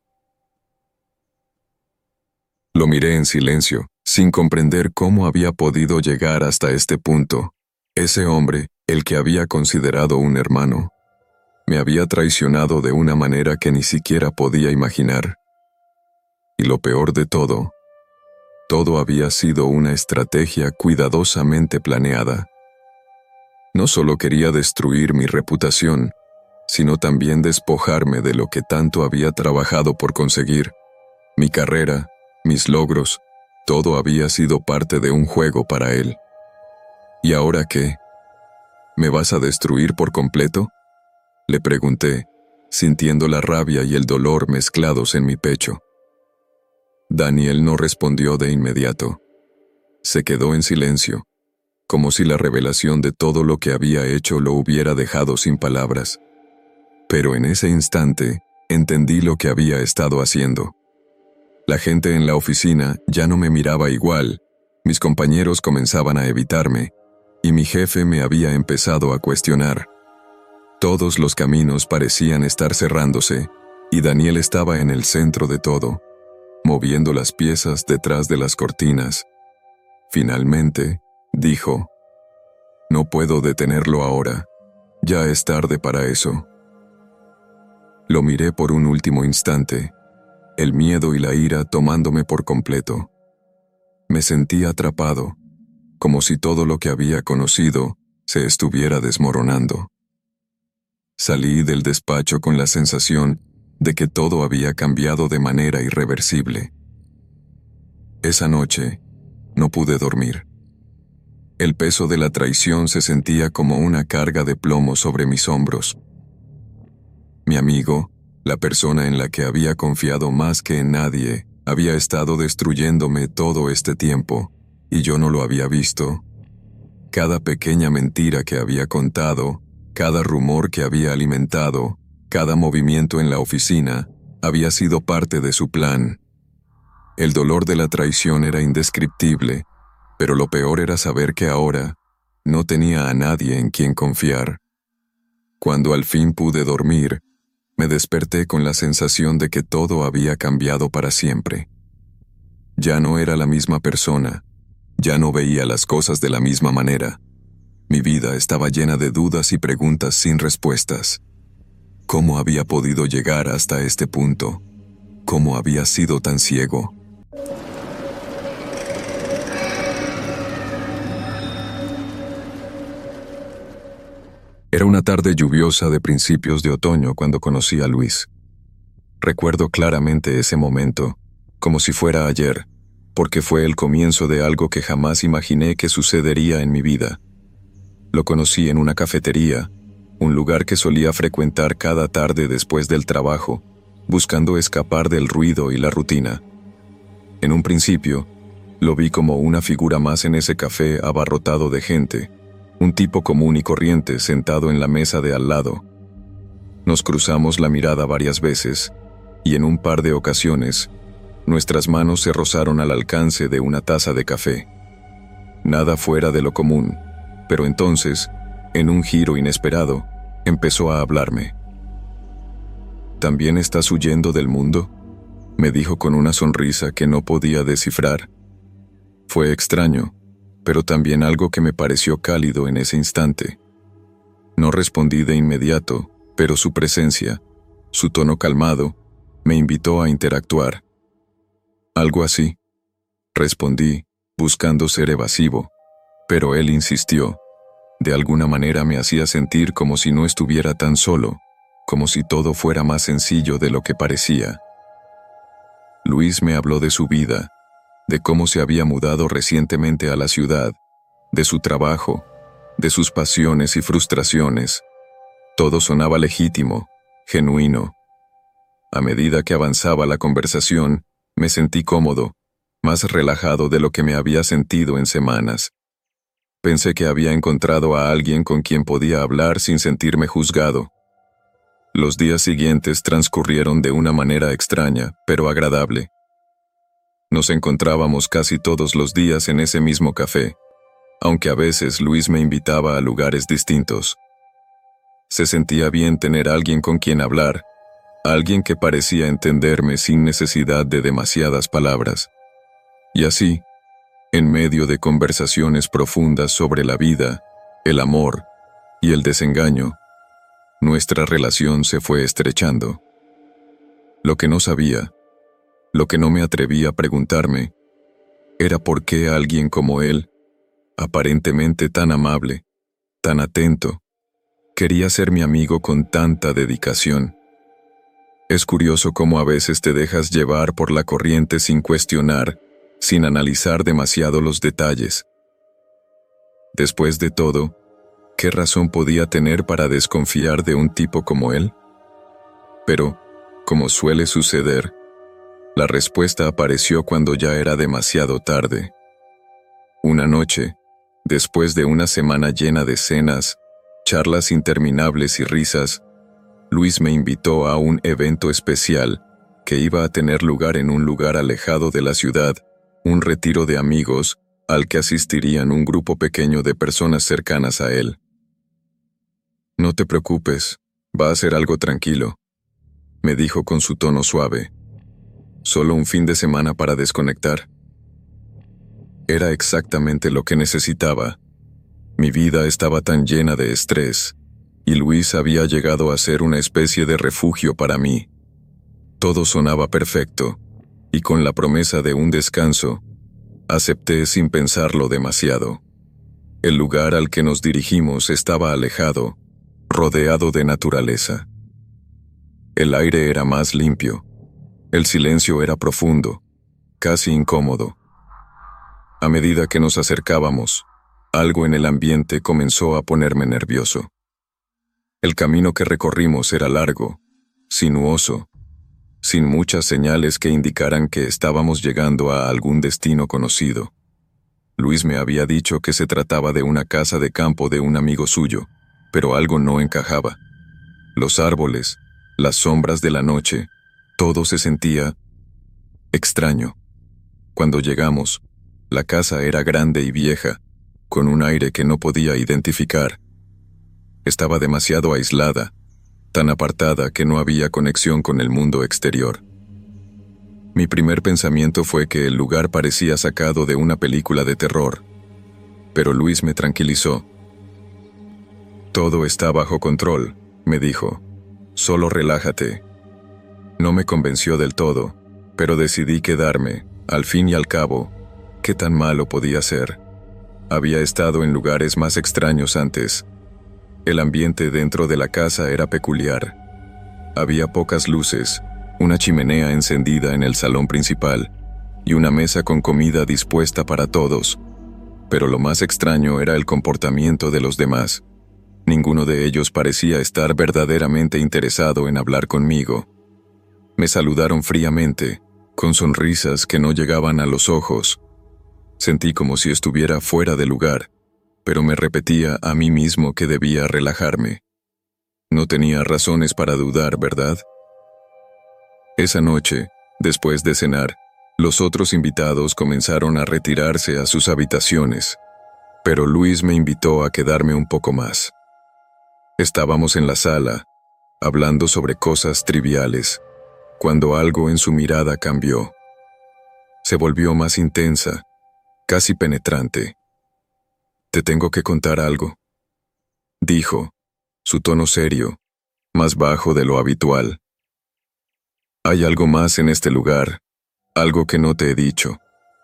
[SPEAKER 1] Lo miré en silencio, sin comprender cómo había podido llegar hasta este punto. Ese hombre, el que había considerado un hermano, me había traicionado de una manera que ni siquiera podía imaginar. Y lo peor de todo, todo había sido una estrategia cuidadosamente planeada. No solo quería destruir mi reputación, sino también despojarme de lo que tanto había trabajado por conseguir. Mi carrera, mis logros, todo había sido parte de un juego para él. ¿Y ahora qué? ¿Me vas a destruir por completo?, le pregunté, sintiendo la rabia y el dolor mezclados en mi pecho. Daniel no respondió de inmediato. Se quedó en silencio, como si la revelación de todo lo que había hecho lo hubiera dejado sin palabras. Pero en ese instante, entendí lo que había estado haciendo. La gente en la oficina ya no me miraba igual, mis compañeros comenzaban a evitarme, y mi jefe me había empezado a cuestionar. Todos los caminos parecían estar cerrándose, y Daniel estaba en el centro de todo, moviendo las piezas detrás de las cortinas. Finalmente, dijo: «No puedo detenerlo ahora, ya es tarde para eso». Lo miré por un último instante, el miedo y la ira tomándome por completo. Me sentí atrapado, como si todo lo que había conocido se estuviera desmoronando. Salí del despacho con la sensación de que todo había cambiado de manera irreversible. Esa noche, no pude dormir. El peso de la traición se sentía como una carga de plomo sobre mis hombros. Mi amigo, la persona en la que había confiado más que en nadie, había estado destruyéndome todo este tiempo, y yo no lo había visto. Cada pequeña mentira que había contado, cada rumor que había alimentado, cada movimiento en la oficina, había sido parte de su plan. El dolor de la traición era indescriptible, pero lo peor era saber que ahora no tenía a nadie en quien confiar. Cuando al fin pude dormir, me desperté con la sensación de que todo había cambiado para siempre. Ya no era la misma persona, ya no veía las cosas de la misma manera. Mi vida estaba llena de dudas y preguntas sin respuestas. ¿Cómo había podido llegar hasta este punto? ¿Cómo había sido tan ciego? Era una tarde lluviosa de principios de otoño cuando conocí a Luis. Recuerdo claramente ese momento, como si fuera ayer, porque fue el comienzo de algo que jamás imaginé que sucedería en mi vida. Lo conocí en una cafetería, un lugar que solía frecuentar cada tarde después del trabajo, buscando escapar del ruido y la rutina. En un principio, lo vi como una figura más en ese café abarrotado de gente, un tipo común y corriente sentado en la mesa de al lado. Nos cruzamos la mirada varias veces, y en un par de ocasiones, nuestras manos se rozaron al alcance de una taza de café. Nada fuera de lo común, pero entonces, en un giro inesperado, empezó a hablarme. ¿También estás huyendo del mundo?, me dijo con una sonrisa que no podía descifrar. Fue extraño, pero también algo que me pareció cálido en ese instante. No respondí de inmediato, pero su presencia, su tono calmado, me invitó a interactuar. Algo así, respondí, buscando ser evasivo, pero él insistió. De alguna manera me hacía sentir como si no estuviera tan solo, como si todo fuera más sencillo de lo que parecía. Luis me habló de su vida, de cómo se había mudado recientemente a la ciudad, de su trabajo, de sus pasiones y frustraciones. Todo sonaba legítimo, genuino. A medida que avanzaba la conversación, me sentí cómodo, más relajado de lo que me había sentido en semanas. Pensé que había encontrado a alguien con quien podía hablar sin sentirme juzgado. Los días siguientes transcurrieron de una manera extraña, pero agradable. Nos encontrábamos casi todos los días en ese mismo café, aunque a veces Luis me invitaba a lugares distintos. Se sentía bien tener alguien con quien hablar, alguien que parecía entenderme sin necesidad de demasiadas palabras. Y así, en medio de conversaciones profundas sobre la vida, el amor y el desengaño, nuestra relación se fue estrechando. Lo que no sabía, lo que no me atrevía a preguntarme, era por qué alguien como él, aparentemente tan amable, tan atento, quería ser mi amigo con tanta dedicación. Es curioso cómo a veces te dejas llevar por la corriente sin cuestionar, sin analizar demasiado los detalles. Después de todo, ¿qué razón podía tener para desconfiar de un tipo como él? Pero, como suele suceder, la respuesta apareció cuando ya era demasiado tarde. Una noche, después de una semana llena de cenas, charlas interminables y risas, Luis me invitó a un evento especial que iba a tener lugar en un lugar alejado de la ciudad, un retiro de amigos al que asistirían un grupo pequeño de personas cercanas a él. No te preocupes, va a ser algo tranquilo, me dijo con su tono suave. Solo un fin de semana para desconectar. Era exactamente lo que necesitaba. Mi vida estaba tan llena de estrés, y Luis había llegado a ser una especie de refugio para mí. Todo sonaba perfecto, y con la promesa de un descanso, acepté sin pensarlo demasiado. El lugar al que nos dirigimos estaba alejado, rodeado de naturaleza. El aire era más limpio. El silencio era profundo, casi incómodo. A medida que nos acercábamos, algo en el ambiente comenzó a ponerme nervioso. El camino que recorrimos era largo, sinuoso, sin muchas señales que indicaran que estábamos llegando a algún destino conocido. Luis me había dicho que se trataba de una casa de campo de un amigo suyo, pero algo no encajaba. Los árboles, las sombras de la noche, todo se sentía extraño. Cuando llegamos, la casa era grande y vieja, con un aire que no podía identificar. Estaba demasiado aislada, tan apartada que no había conexión con el mundo exterior. Mi primer pensamiento fue que el lugar parecía sacado de una película de terror, pero Luis me tranquilizó. Todo está bajo control, me dijo. Solo relájate. No me convenció del todo, pero decidí quedarme. Al fin y al cabo, ¿qué tan malo podía ser? Había estado en lugares más extraños antes. El ambiente dentro de la casa era peculiar. Había pocas luces, una chimenea encendida en el salón principal y una mesa con comida dispuesta para todos. Pero lo más extraño era el comportamiento de los demás. Ninguno de ellos parecía estar verdaderamente interesado en hablar conmigo. Me saludaron fríamente, con sonrisas que no llegaban a los ojos. Sentí como si estuviera fuera de lugar, pero me repetía a mí mismo que debía relajarme. No tenía razones para dudar, ¿verdad? Esa noche, después de cenar, los otros invitados comenzaron a retirarse a sus habitaciones, pero Luis me invitó a quedarme un poco más. Estábamos en la sala, hablando sobre cosas triviales, cuando algo en su mirada cambió. Se volvió más intensa, casi penetrante. «Te tengo que contar algo», dijo, su tono serio, más bajo de lo habitual. «Hay algo más en este lugar, algo que no te he dicho».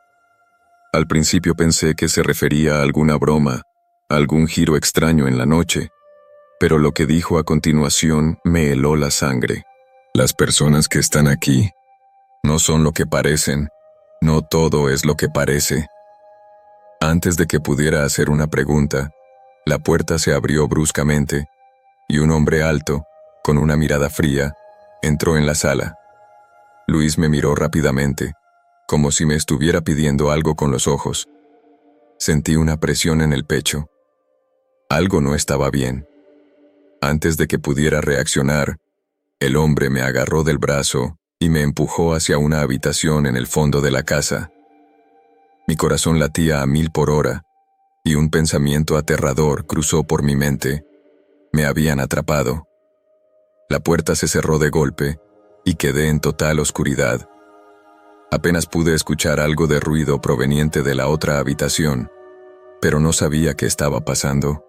[SPEAKER 1] Al principio pensé que se refería a alguna broma, a algún giro extraño en la noche, pero lo que dijo a continuación me heló la sangre. «Las personas que están aquí no son lo que parecen, no todo es lo que parece». Antes de que pudiera hacer una pregunta, la puerta se abrió bruscamente y un hombre alto, con una mirada fría, entró en la sala. Luis me miró rápidamente, como si me estuviera pidiendo algo con los ojos. Sentí una presión en el pecho. Algo no estaba bien. Antes de que pudiera reaccionar, el hombre me agarró del brazo y me empujó hacia una habitación en el fondo de la casa. Mi corazón latía a mil por hora, y un pensamiento aterrador cruzó por mi mente. Me habían atrapado. La puerta se cerró de golpe, y quedé en total oscuridad. Apenas pude escuchar algo de ruido proveniente de la otra habitación, pero no sabía qué estaba pasando.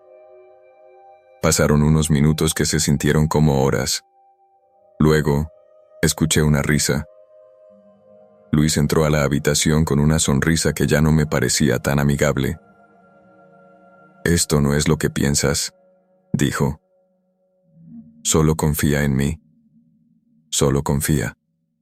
[SPEAKER 1] Pasaron unos minutos que se sintieron como horas. Luego, escuché una risa. Luis entró a la habitación con una sonrisa que ya no me parecía tan amigable. «Esto no es lo que piensas», dijo. «Solo confía en mí. Solo confía».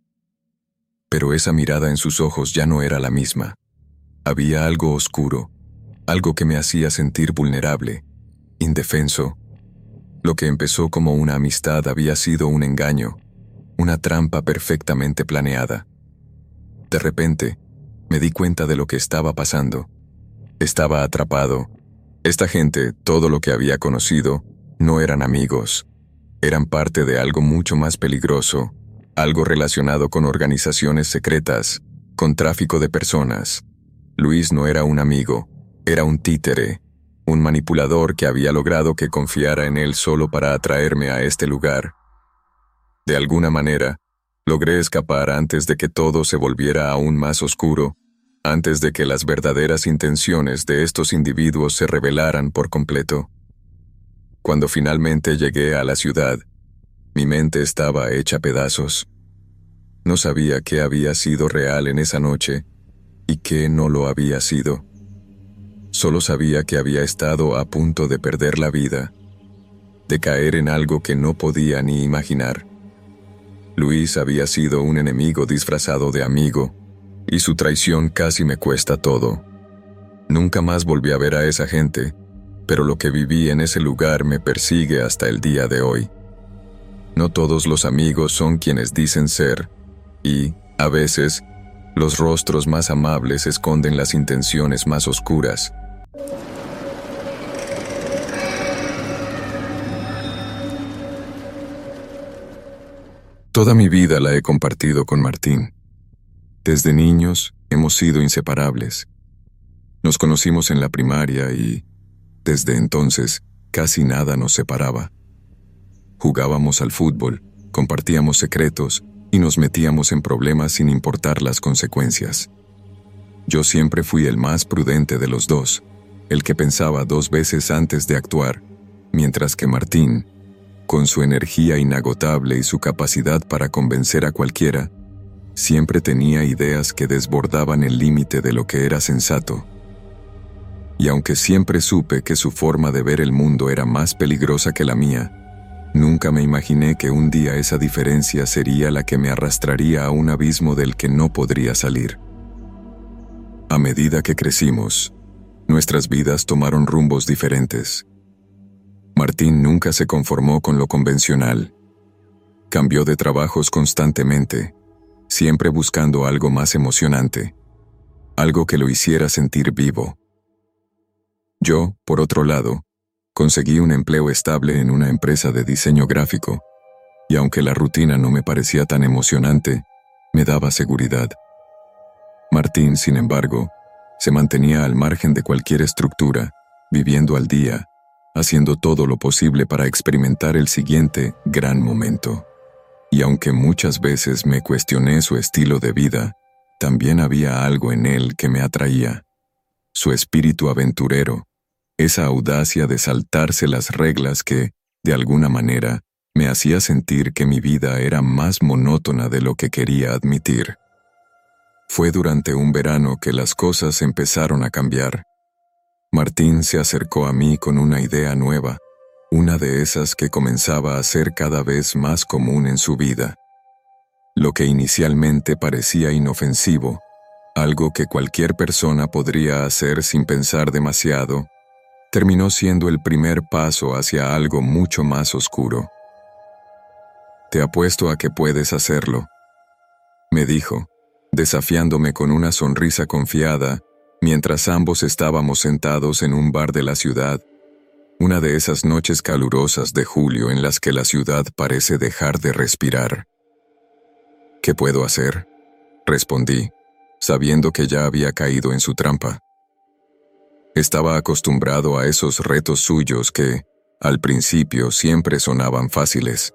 [SPEAKER 1] Pero esa mirada en sus ojos ya no era la misma. Había algo oscuro, algo que me hacía sentir vulnerable, indefenso. Lo que empezó como una amistad había sido un engaño, una trampa perfectamente planeada. De repente, me di cuenta de lo que estaba pasando. Estaba atrapado. Esta gente, todo lo que había conocido, no eran amigos. Eran parte de algo mucho más peligroso, algo relacionado con organizaciones secretas, con tráfico de personas. Luis no era un amigo, era un títere, un manipulador que había logrado que confiara en él solo para atraerme a este lugar. De alguna manera, logré escapar antes de que todo se volviera aún más oscuro, antes de que las verdaderas intenciones de estos individuos se revelaran por completo. Cuando finalmente llegué a la ciudad, mi mente estaba hecha pedazos. No sabía qué había sido real en esa noche y qué no lo había sido. Solo sabía que había estado a punto de perder la vida, de caer en algo que no podía ni imaginar. Luis había sido un enemigo disfrazado de amigo, y su traición casi me cuesta todo. Nunca más volví a ver a esa gente, pero lo que viví en ese lugar me persigue hasta el día de hoy. No todos los amigos son quienes dicen ser, y, a veces, los rostros más amables esconden las intenciones más oscuras. Toda mi vida la he compartido con Martín. Desde niños hemos sido inseparables. Nos conocimos en la primaria y, desde entonces, casi nada nos separaba. Jugábamos al fútbol, compartíamos secretos y nos metíamos en problemas sin importar las consecuencias. Yo siempre fui el más prudente de los dos, el que pensaba dos veces antes de actuar, mientras que Martín, con su energía inagotable y su capacidad para convencer a cualquiera, siempre tenía ideas que desbordaban el límite de lo que era sensato. Y aunque siempre supe que su forma de ver el mundo era más peligrosa que la mía, nunca me imaginé que un día esa diferencia sería la que me arrastraría a un abismo del que no podría salir. A medida que crecimos, nuestras vidas tomaron rumbos diferentes. Martín nunca se conformó con lo convencional. Cambió de trabajos constantemente, siempre buscando algo más emocionante, algo que lo hiciera sentir vivo. Yo, por otro lado, conseguí un empleo estable en una empresa de diseño gráfico, y aunque la rutina no me parecía tan emocionante, me daba seguridad. Martín, sin embargo, se mantenía al margen de cualquier estructura, viviendo al día, haciendo todo lo posible para experimentar el siguiente gran momento. Y aunque muchas veces me cuestioné su estilo de vida, también había algo en él que me atraía. Su espíritu aventurero, esa audacia de saltarse las reglas que, de alguna manera, me hacía sentir que mi vida era más monótona de lo que quería admitir. Fue durante un verano que las cosas empezaron a cambiar. Martín se acercó a mí con una idea nueva, una de esas que comenzaba a ser cada vez más común en su vida. Lo que inicialmente parecía inofensivo, algo que cualquier persona podría hacer sin pensar demasiado, terminó siendo el primer paso hacia algo mucho más oscuro. «Te apuesto a que puedes hacerlo», me dijo, desafiándome con una sonrisa confiada, mientras ambos estábamos sentados en un bar de la ciudad, una de esas noches calurosas de julio en las que la ciudad parece dejar de respirar. «¿Qué puedo hacer?», respondí, sabiendo que ya había caído en su trampa. Estaba acostumbrado a esos retos suyos que, al principio, siempre sonaban fáciles.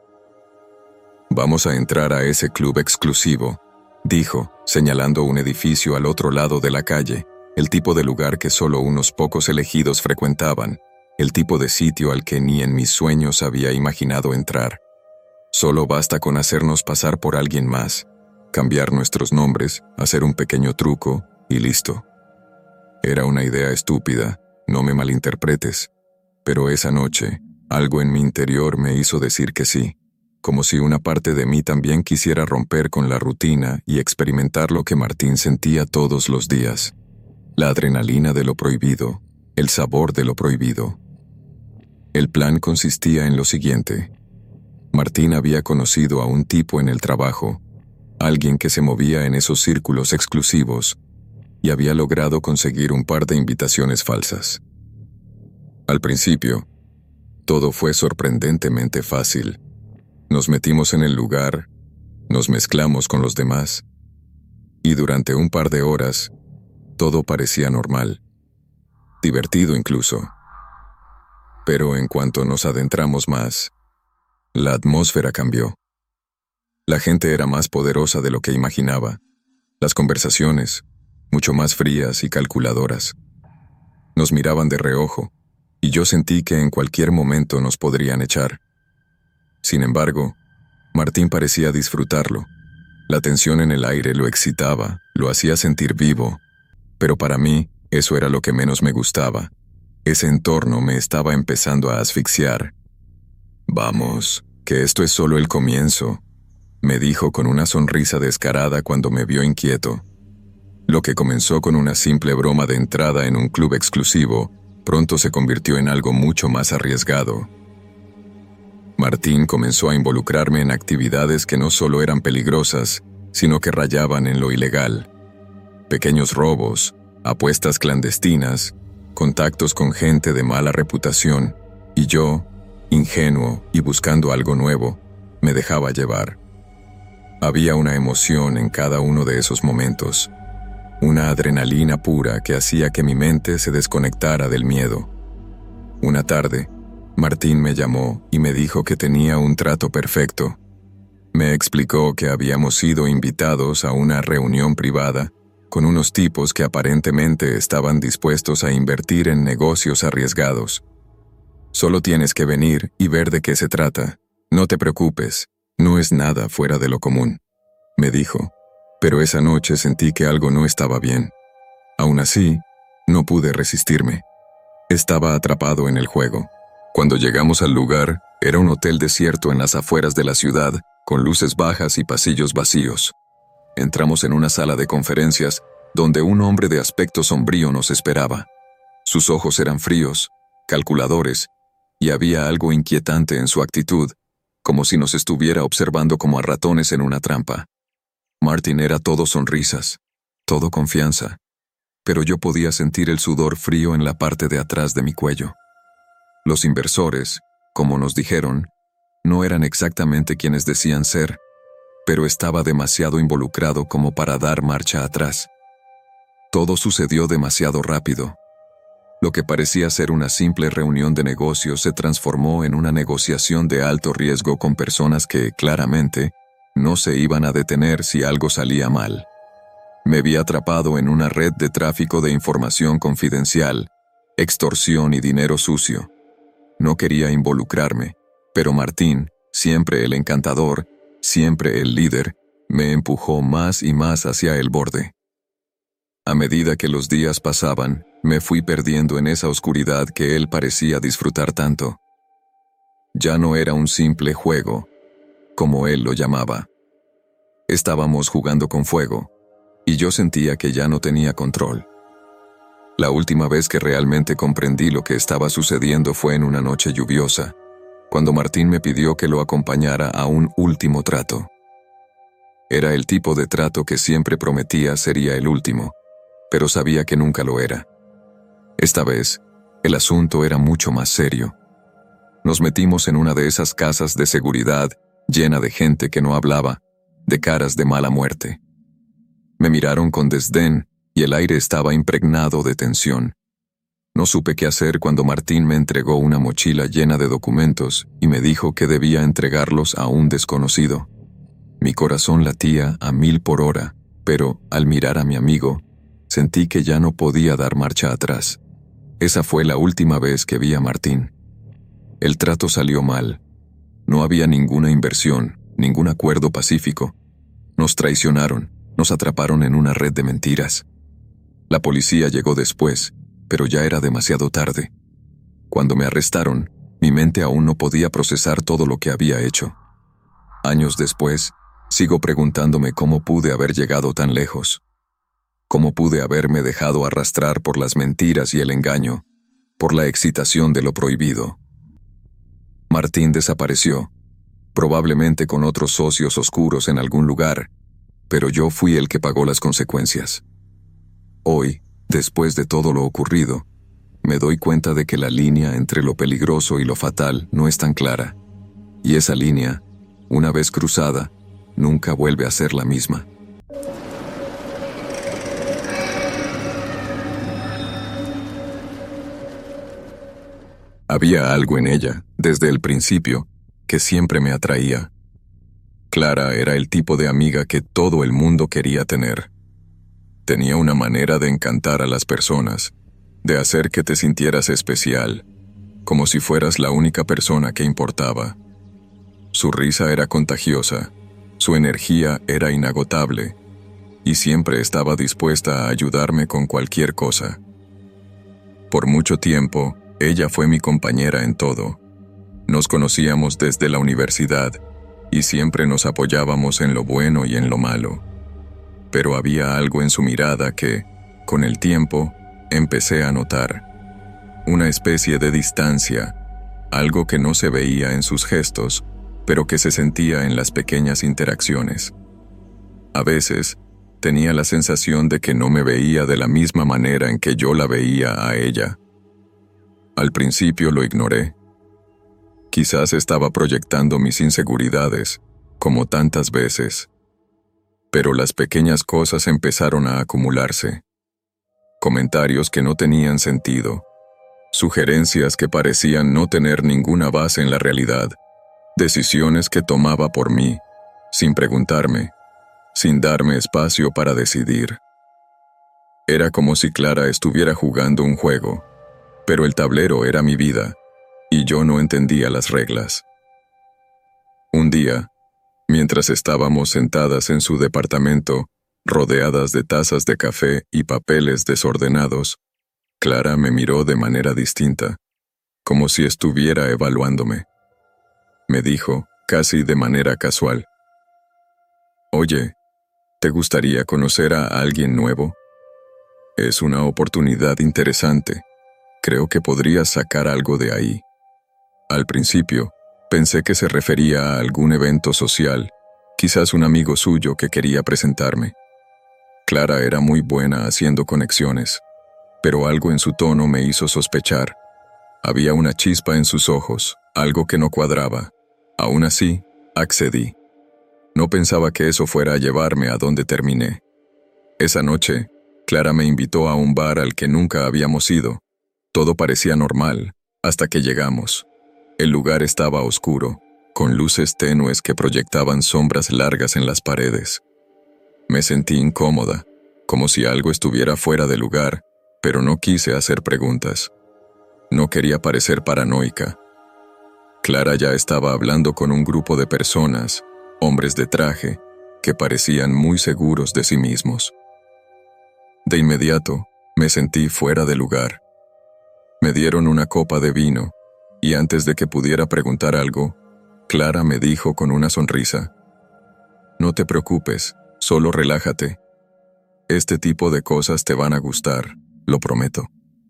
[SPEAKER 1] «Vamos a entrar a ese club exclusivo», dijo, señalando un edificio al otro lado de la calle, el tipo de lugar que solo unos pocos elegidos frecuentaban, el tipo de sitio al que ni en mis sueños había imaginado entrar. Solo basta con hacernos pasar por alguien más, cambiar nuestros nombres, hacer un pequeño truco y listo. Era una idea estúpida, no me malinterpretes, pero esa noche, algo en mi interior me hizo decir que sí, como si una parte de mí también quisiera romper con la rutina y experimentar lo que Martín sentía todos los días. La adrenalina de lo prohibido, el sabor de lo prohibido. El plan consistía en lo siguiente. Martín había conocido a un tipo en el trabajo, alguien que se movía en esos círculos exclusivos, y había logrado conseguir un par de invitaciones falsas. Al principio, todo fue sorprendentemente fácil. Nos metimos en el lugar, nos mezclamos con los demás, y durante un par de horas, todo parecía normal, divertido incluso. Pero en cuanto nos adentramos más, la atmósfera cambió. La gente era más poderosa de lo que imaginaba, las conversaciones, mucho más frías y calculadoras. Nos miraban de reojo, y yo sentí que en cualquier momento nos podrían echar. Sin embargo, Martín parecía disfrutarlo. La tensión en el aire lo excitaba, lo hacía sentir vivo, pero para mí eso era lo que menos me gustaba. Ese entorno me estaba empezando a asfixiar. «Vamos, que esto es solo el comienzo», me dijo con una sonrisa descarada cuando me vio inquieto. Lo que comenzó con una simple broma de entrada en un club exclusivo, pronto se convirtió en algo mucho más arriesgado. Martín comenzó a involucrarme en actividades que no solo eran peligrosas, sino que rayaban en lo ilegal. Pequeños robos, apuestas clandestinas, contactos con gente de mala reputación, y yo, ingenuo y buscando algo nuevo, me dejaba llevar. Había una emoción en cada uno de esos momentos, una adrenalina pura que hacía que mi mente se desconectara del miedo. Una tarde, Martín me llamó y me dijo que tenía un trato perfecto. Me explicó que habíamos sido invitados a una reunión privada con unos tipos que aparentemente estaban dispuestos a invertir en negocios arriesgados. Solo tienes que venir y ver de qué se trata. No te preocupes, no es nada fuera de lo común, me dijo, pero esa noche sentí que algo no estaba bien. Aún así, no pude resistirme. Estaba atrapado en el juego. Cuando llegamos al lugar, era un hotel desierto en las afueras de la ciudad, con luces bajas y pasillos vacíos. Entramos en una sala de conferencias, donde un hombre de aspecto sombrío nos esperaba. Sus ojos eran fríos, calculadores, y había algo inquietante en su actitud, como si nos estuviera observando como a ratones en una trampa. Martin era todo sonrisas, todo confianza, pero yo podía sentir el sudor frío en la parte de atrás de mi cuello. Los inversores, como nos dijeron, no eran exactamente quienes decían ser, pero estaba demasiado involucrado como para dar marcha atrás. Todo sucedió demasiado rápido. Lo que parecía ser una simple reunión de negocios se transformó en una negociación de alto riesgo con personas que, claramente, no se iban a detener si algo salía mal. Me vi atrapado en una red de tráfico de información confidencial, extorsión y dinero sucio. No quería involucrarme, pero Martín, siempre el encantador, siempre el líder, me empujó más y más hacia el borde. A medida que los días pasaban, me fui perdiendo en esa oscuridad que él parecía disfrutar tanto. Ya no era un simple juego, como él lo llamaba. Estábamos jugando con fuego, y yo sentía que ya no tenía control. La última vez que realmente comprendí lo que estaba sucediendo fue en una noche lluviosa, cuando Martín me pidió que lo acompañara a un último trato. Era el tipo de trato que siempre prometía sería el último, pero sabía que nunca lo era. Esta vez, el asunto era mucho más serio. Nos metimos en una de esas casas de seguridad llena de gente que no hablaba, de caras de mala muerte. Me miraron con desdén y el aire estaba impregnado de tensión. No supe qué hacer cuando Martín me entregó una mochila llena de documentos y me dijo que debía entregarlos a un desconocido. Mi corazón latía a mil por hora, pero, al mirar a mi amigo, sentí que ya no podía dar marcha atrás. Esa fue la última vez que vi a Martín. El trato salió mal. No había ninguna inversión, ningún acuerdo pacífico. Nos traicionaron, nos atraparon en una red de mentiras. La policía llegó después, pero ya era demasiado tarde. Cuando me arrestaron, mi mente aún no podía procesar todo lo que había hecho. Años después, sigo preguntándome cómo pude haber llegado tan lejos. Cómo pude haberme dejado arrastrar por las mentiras y el engaño, por la excitación de lo prohibido. Martín desapareció, probablemente con otros socios oscuros en algún lugar, pero yo fui el que pagó las consecuencias. Hoy, después de todo lo ocurrido, me doy cuenta de que la línea entre lo peligroso y lo fatal no es tan clara, y esa línea, una vez cruzada, nunca vuelve a ser la misma. Había algo en ella, desde el principio, que siempre me atraía. Clara era el tipo de amiga que todo el mundo quería tener. Tenía una manera de encantar a las personas, de hacer que te sintieras especial, como si fueras la única persona que importaba. Su risa era contagiosa, su energía era inagotable, y siempre estaba dispuesta a ayudarme con cualquier cosa. Por mucho tiempo, ella fue mi compañera en todo. Nos conocíamos desde la universidad, y siempre nos apoyábamos en lo bueno y en lo malo. Pero había algo en su mirada que, con el tiempo, empecé a notar. Una especie de distancia, algo que no se veía en sus gestos, pero que se sentía en las pequeñas interacciones. A veces, tenía la sensación de que no me veía de la misma manera en que yo la veía a ella. Al principio lo ignoré. Quizás estaba proyectando mis inseguridades, como tantas veces. Pero las pequeñas cosas empezaron a acumularse. Comentarios que no tenían sentido. Sugerencias que parecían no tener ninguna base en la realidad. Decisiones que tomaba por mí, sin preguntarme, sin darme espacio para decidir. Era como si Clara estuviera jugando un juego, pero el tablero era mi vida, y yo no entendía las reglas. Un día, mientras estábamos sentadas en su departamento, rodeadas de tazas de café y papeles desordenados, Clara me miró de manera distinta, como si estuviera evaluándome. Me dijo, casi de manera casual: «Oye, ¿te gustaría conocer a alguien nuevo? Es una oportunidad interesante. Creo que podrías sacar algo de ahí». Al principio, pensé que se refería a algún evento social, quizás un amigo suyo que quería presentarme. Clara era muy buena haciendo conexiones, pero algo en su tono me hizo sospechar. Había una chispa en sus ojos, algo que no cuadraba. Aún así, accedí. No pensaba que eso fuera a llevarme a donde terminé. Esa noche, Clara me invitó a un bar al que nunca habíamos ido. Todo parecía normal, hasta que llegamos. El lugar estaba oscuro, con luces tenues que proyectaban sombras largas en las paredes. Me sentí incómoda, como si algo estuviera fuera de lugar, pero no quise hacer preguntas. No quería parecer paranoica. Clara ya estaba hablando con un grupo de personas, hombres de traje, que parecían muy seguros de sí mismos. De inmediato, me sentí fuera de lugar. Me dieron una copa de vino, y antes de que pudiera preguntar algo, Clara me dijo con una sonrisa: «No te preocupes, solo relájate. Este tipo de cosas te van a gustar, lo prometo».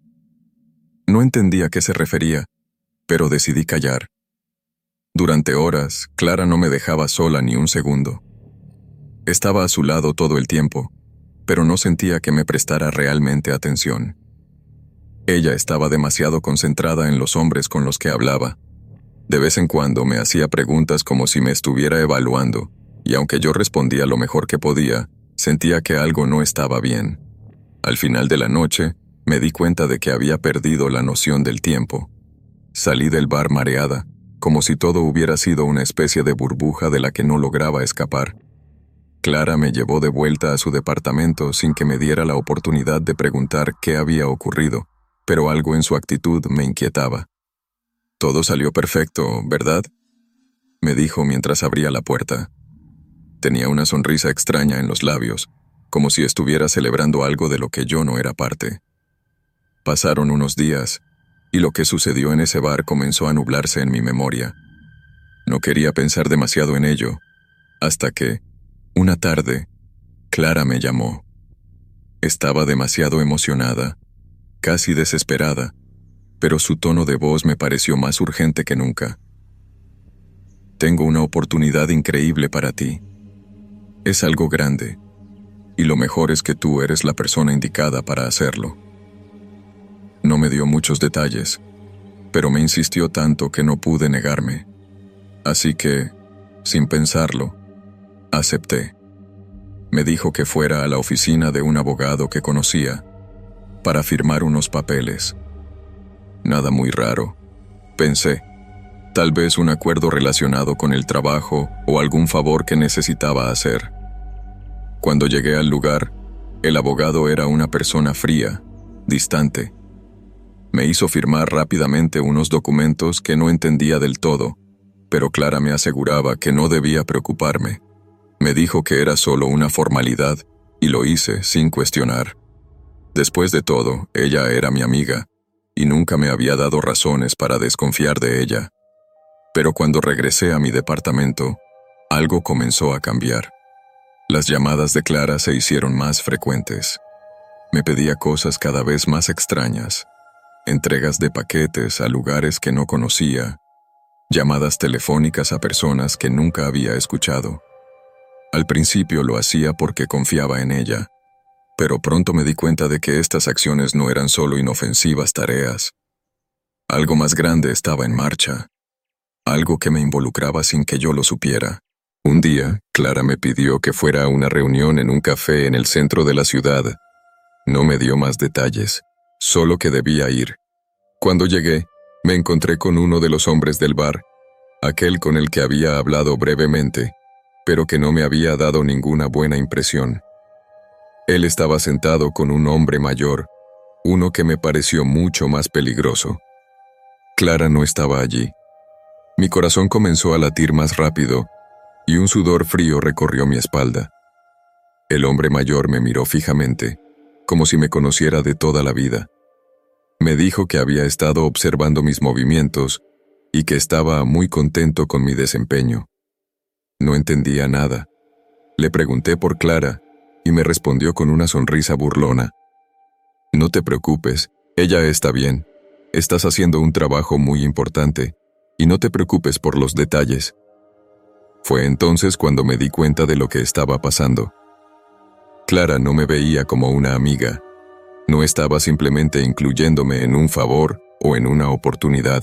[SPEAKER 1] No entendía a qué se refería, pero decidí callar. Durante horas, Clara no me dejaba sola ni un segundo. Estaba a su lado todo el tiempo, pero no sentía que me prestara realmente atención. Ella estaba demasiado concentrada en los hombres con los que hablaba. De vez en cuando me hacía preguntas como si me estuviera evaluando, y aunque yo respondía lo mejor que podía, sentía que algo no estaba bien. Al final de la noche, me di cuenta de que había perdido la noción del tiempo. Salí del bar mareada, como si todo hubiera sido una especie de burbuja de la que no lograba escapar. Clara me llevó de vuelta a su departamento sin que me diera la oportunidad de preguntar qué había ocurrido, pero algo en su actitud me inquietaba. «Todo salió perfecto, ¿verdad?», me dijo mientras abría la puerta. Tenía una sonrisa extraña en los labios, como si estuviera celebrando algo de lo que yo no era parte. Pasaron unos días, y lo que sucedió en ese bar comenzó a nublarse en mi memoria. No quería pensar demasiado en ello, hasta que, una tarde, Clara me llamó. Estaba demasiado emocionada, casi desesperada, pero su tono de voz me pareció más urgente que nunca. «Tengo una oportunidad increíble para ti. Es algo grande, y lo mejor es que tú eres la persona indicada para hacerlo». No me dio muchos detalles, pero me insistió tanto que no pude negarme. Así que, sin pensarlo, acepté. Me dijo que fuera a la oficina de un abogado que conocía para firmar unos papeles. Nada muy raro, pensé. Tal vez un acuerdo relacionado con el trabajo o algún favor que necesitaba hacer. Cuando llegué al lugar, el abogado era una persona fría, distante. Me hizo firmar rápidamente unos documentos que no entendía del todo, pero Clara me aseguraba que no debía preocuparme. Me dijo que era solo una formalidad, y lo hice sin cuestionar. Después de todo, ella era mi amiga, y nunca me había dado razones para desconfiar de ella. Pero cuando regresé a mi departamento, algo comenzó a cambiar. Las llamadas de Clara se hicieron más frecuentes. Me pedía cosas cada vez más extrañas, entregas de paquetes a lugares que no conocía, llamadas telefónicas a personas que nunca había escuchado. Al principio lo hacía porque confiaba en ella, pero pronto me di cuenta de que estas acciones no eran solo inofensivas tareas. Algo más grande estaba en marcha, algo que me involucraba sin que yo lo supiera. Un día, Clara me pidió que fuera a una reunión en un café en el centro de la ciudad. No me dio más detalles, solo que debía ir. Cuando llegué, me encontré con uno de los hombres del bar, aquel con el que había hablado brevemente, pero que no me había dado ninguna buena impresión. Él estaba sentado con un hombre mayor, uno que me pareció mucho más peligroso. Clara no estaba allí. Mi corazón comenzó a latir más rápido, y un sudor frío recorrió mi espalda. El hombre mayor me miró fijamente, como si me conociera de toda la vida. Me dijo que había estado observando mis movimientos y que estaba muy contento con mi desempeño. No entendía nada. Le pregunté por Clara y me respondió con una sonrisa burlona. No te preocupes, ella está bien. Estás haciendo un trabajo muy importante y no te preocupes por los detalles. Fue entonces cuando me di cuenta de lo que estaba pasando. Clara no me veía como una amiga. No estaba simplemente incluyéndome en un favor o en una oportunidad.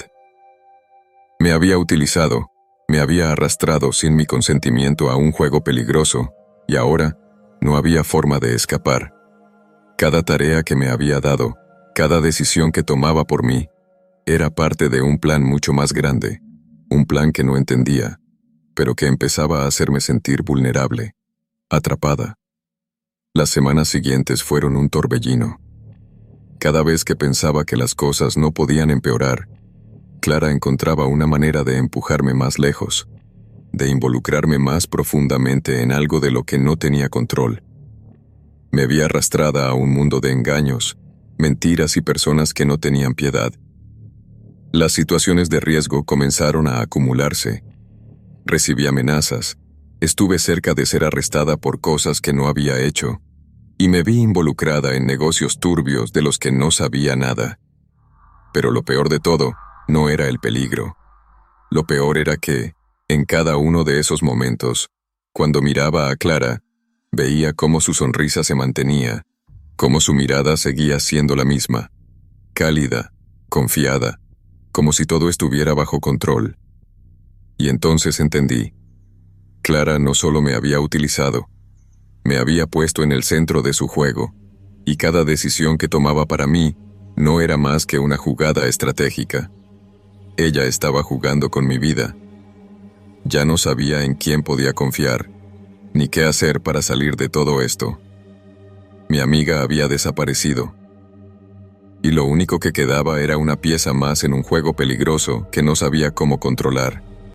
[SPEAKER 1] Me había utilizado, me había arrastrado sin mi consentimiento a un juego peligroso, y ahora no había forma de escapar. Cada tarea que me había dado, cada decisión que tomaba por mí, era parte de un plan mucho más grande, un plan que no entendía, pero que empezaba a hacerme sentir vulnerable, atrapada. Las semanas siguientes fueron un torbellino. Cada vez que pensaba que las cosas no podían empeorar, Clara encontraba una manera de empujarme más lejos, de involucrarme más profundamente en algo de lo que no tenía control. Me vi arrastrada a un mundo de engaños, mentiras y personas que no tenían piedad. Las situaciones de riesgo comenzaron a acumularse. Recibí amenazas, estuve cerca de ser arrestada por cosas que no había hecho, y me vi involucrada en negocios turbios de los que no sabía nada. Pero lo peor de todo no era el peligro. Lo peor era que, en cada uno de esos momentos, cuando miraba a Clara, veía cómo su sonrisa se mantenía, cómo su mirada seguía siendo la misma, cálida, confiada, como si todo estuviera bajo control. Y entonces entendí. Clara no solo me había utilizado, me había puesto en el centro de su juego, y cada decisión que tomaba para mí no era más que una jugada estratégica. Ella estaba jugando con mi vida. Ya no sabía en quién podía confiar, ni qué hacer para salir de todo esto. Mi amiga había desaparecido, y lo único que quedaba era una pieza más en un juego peligroso que no sabía cómo controlar.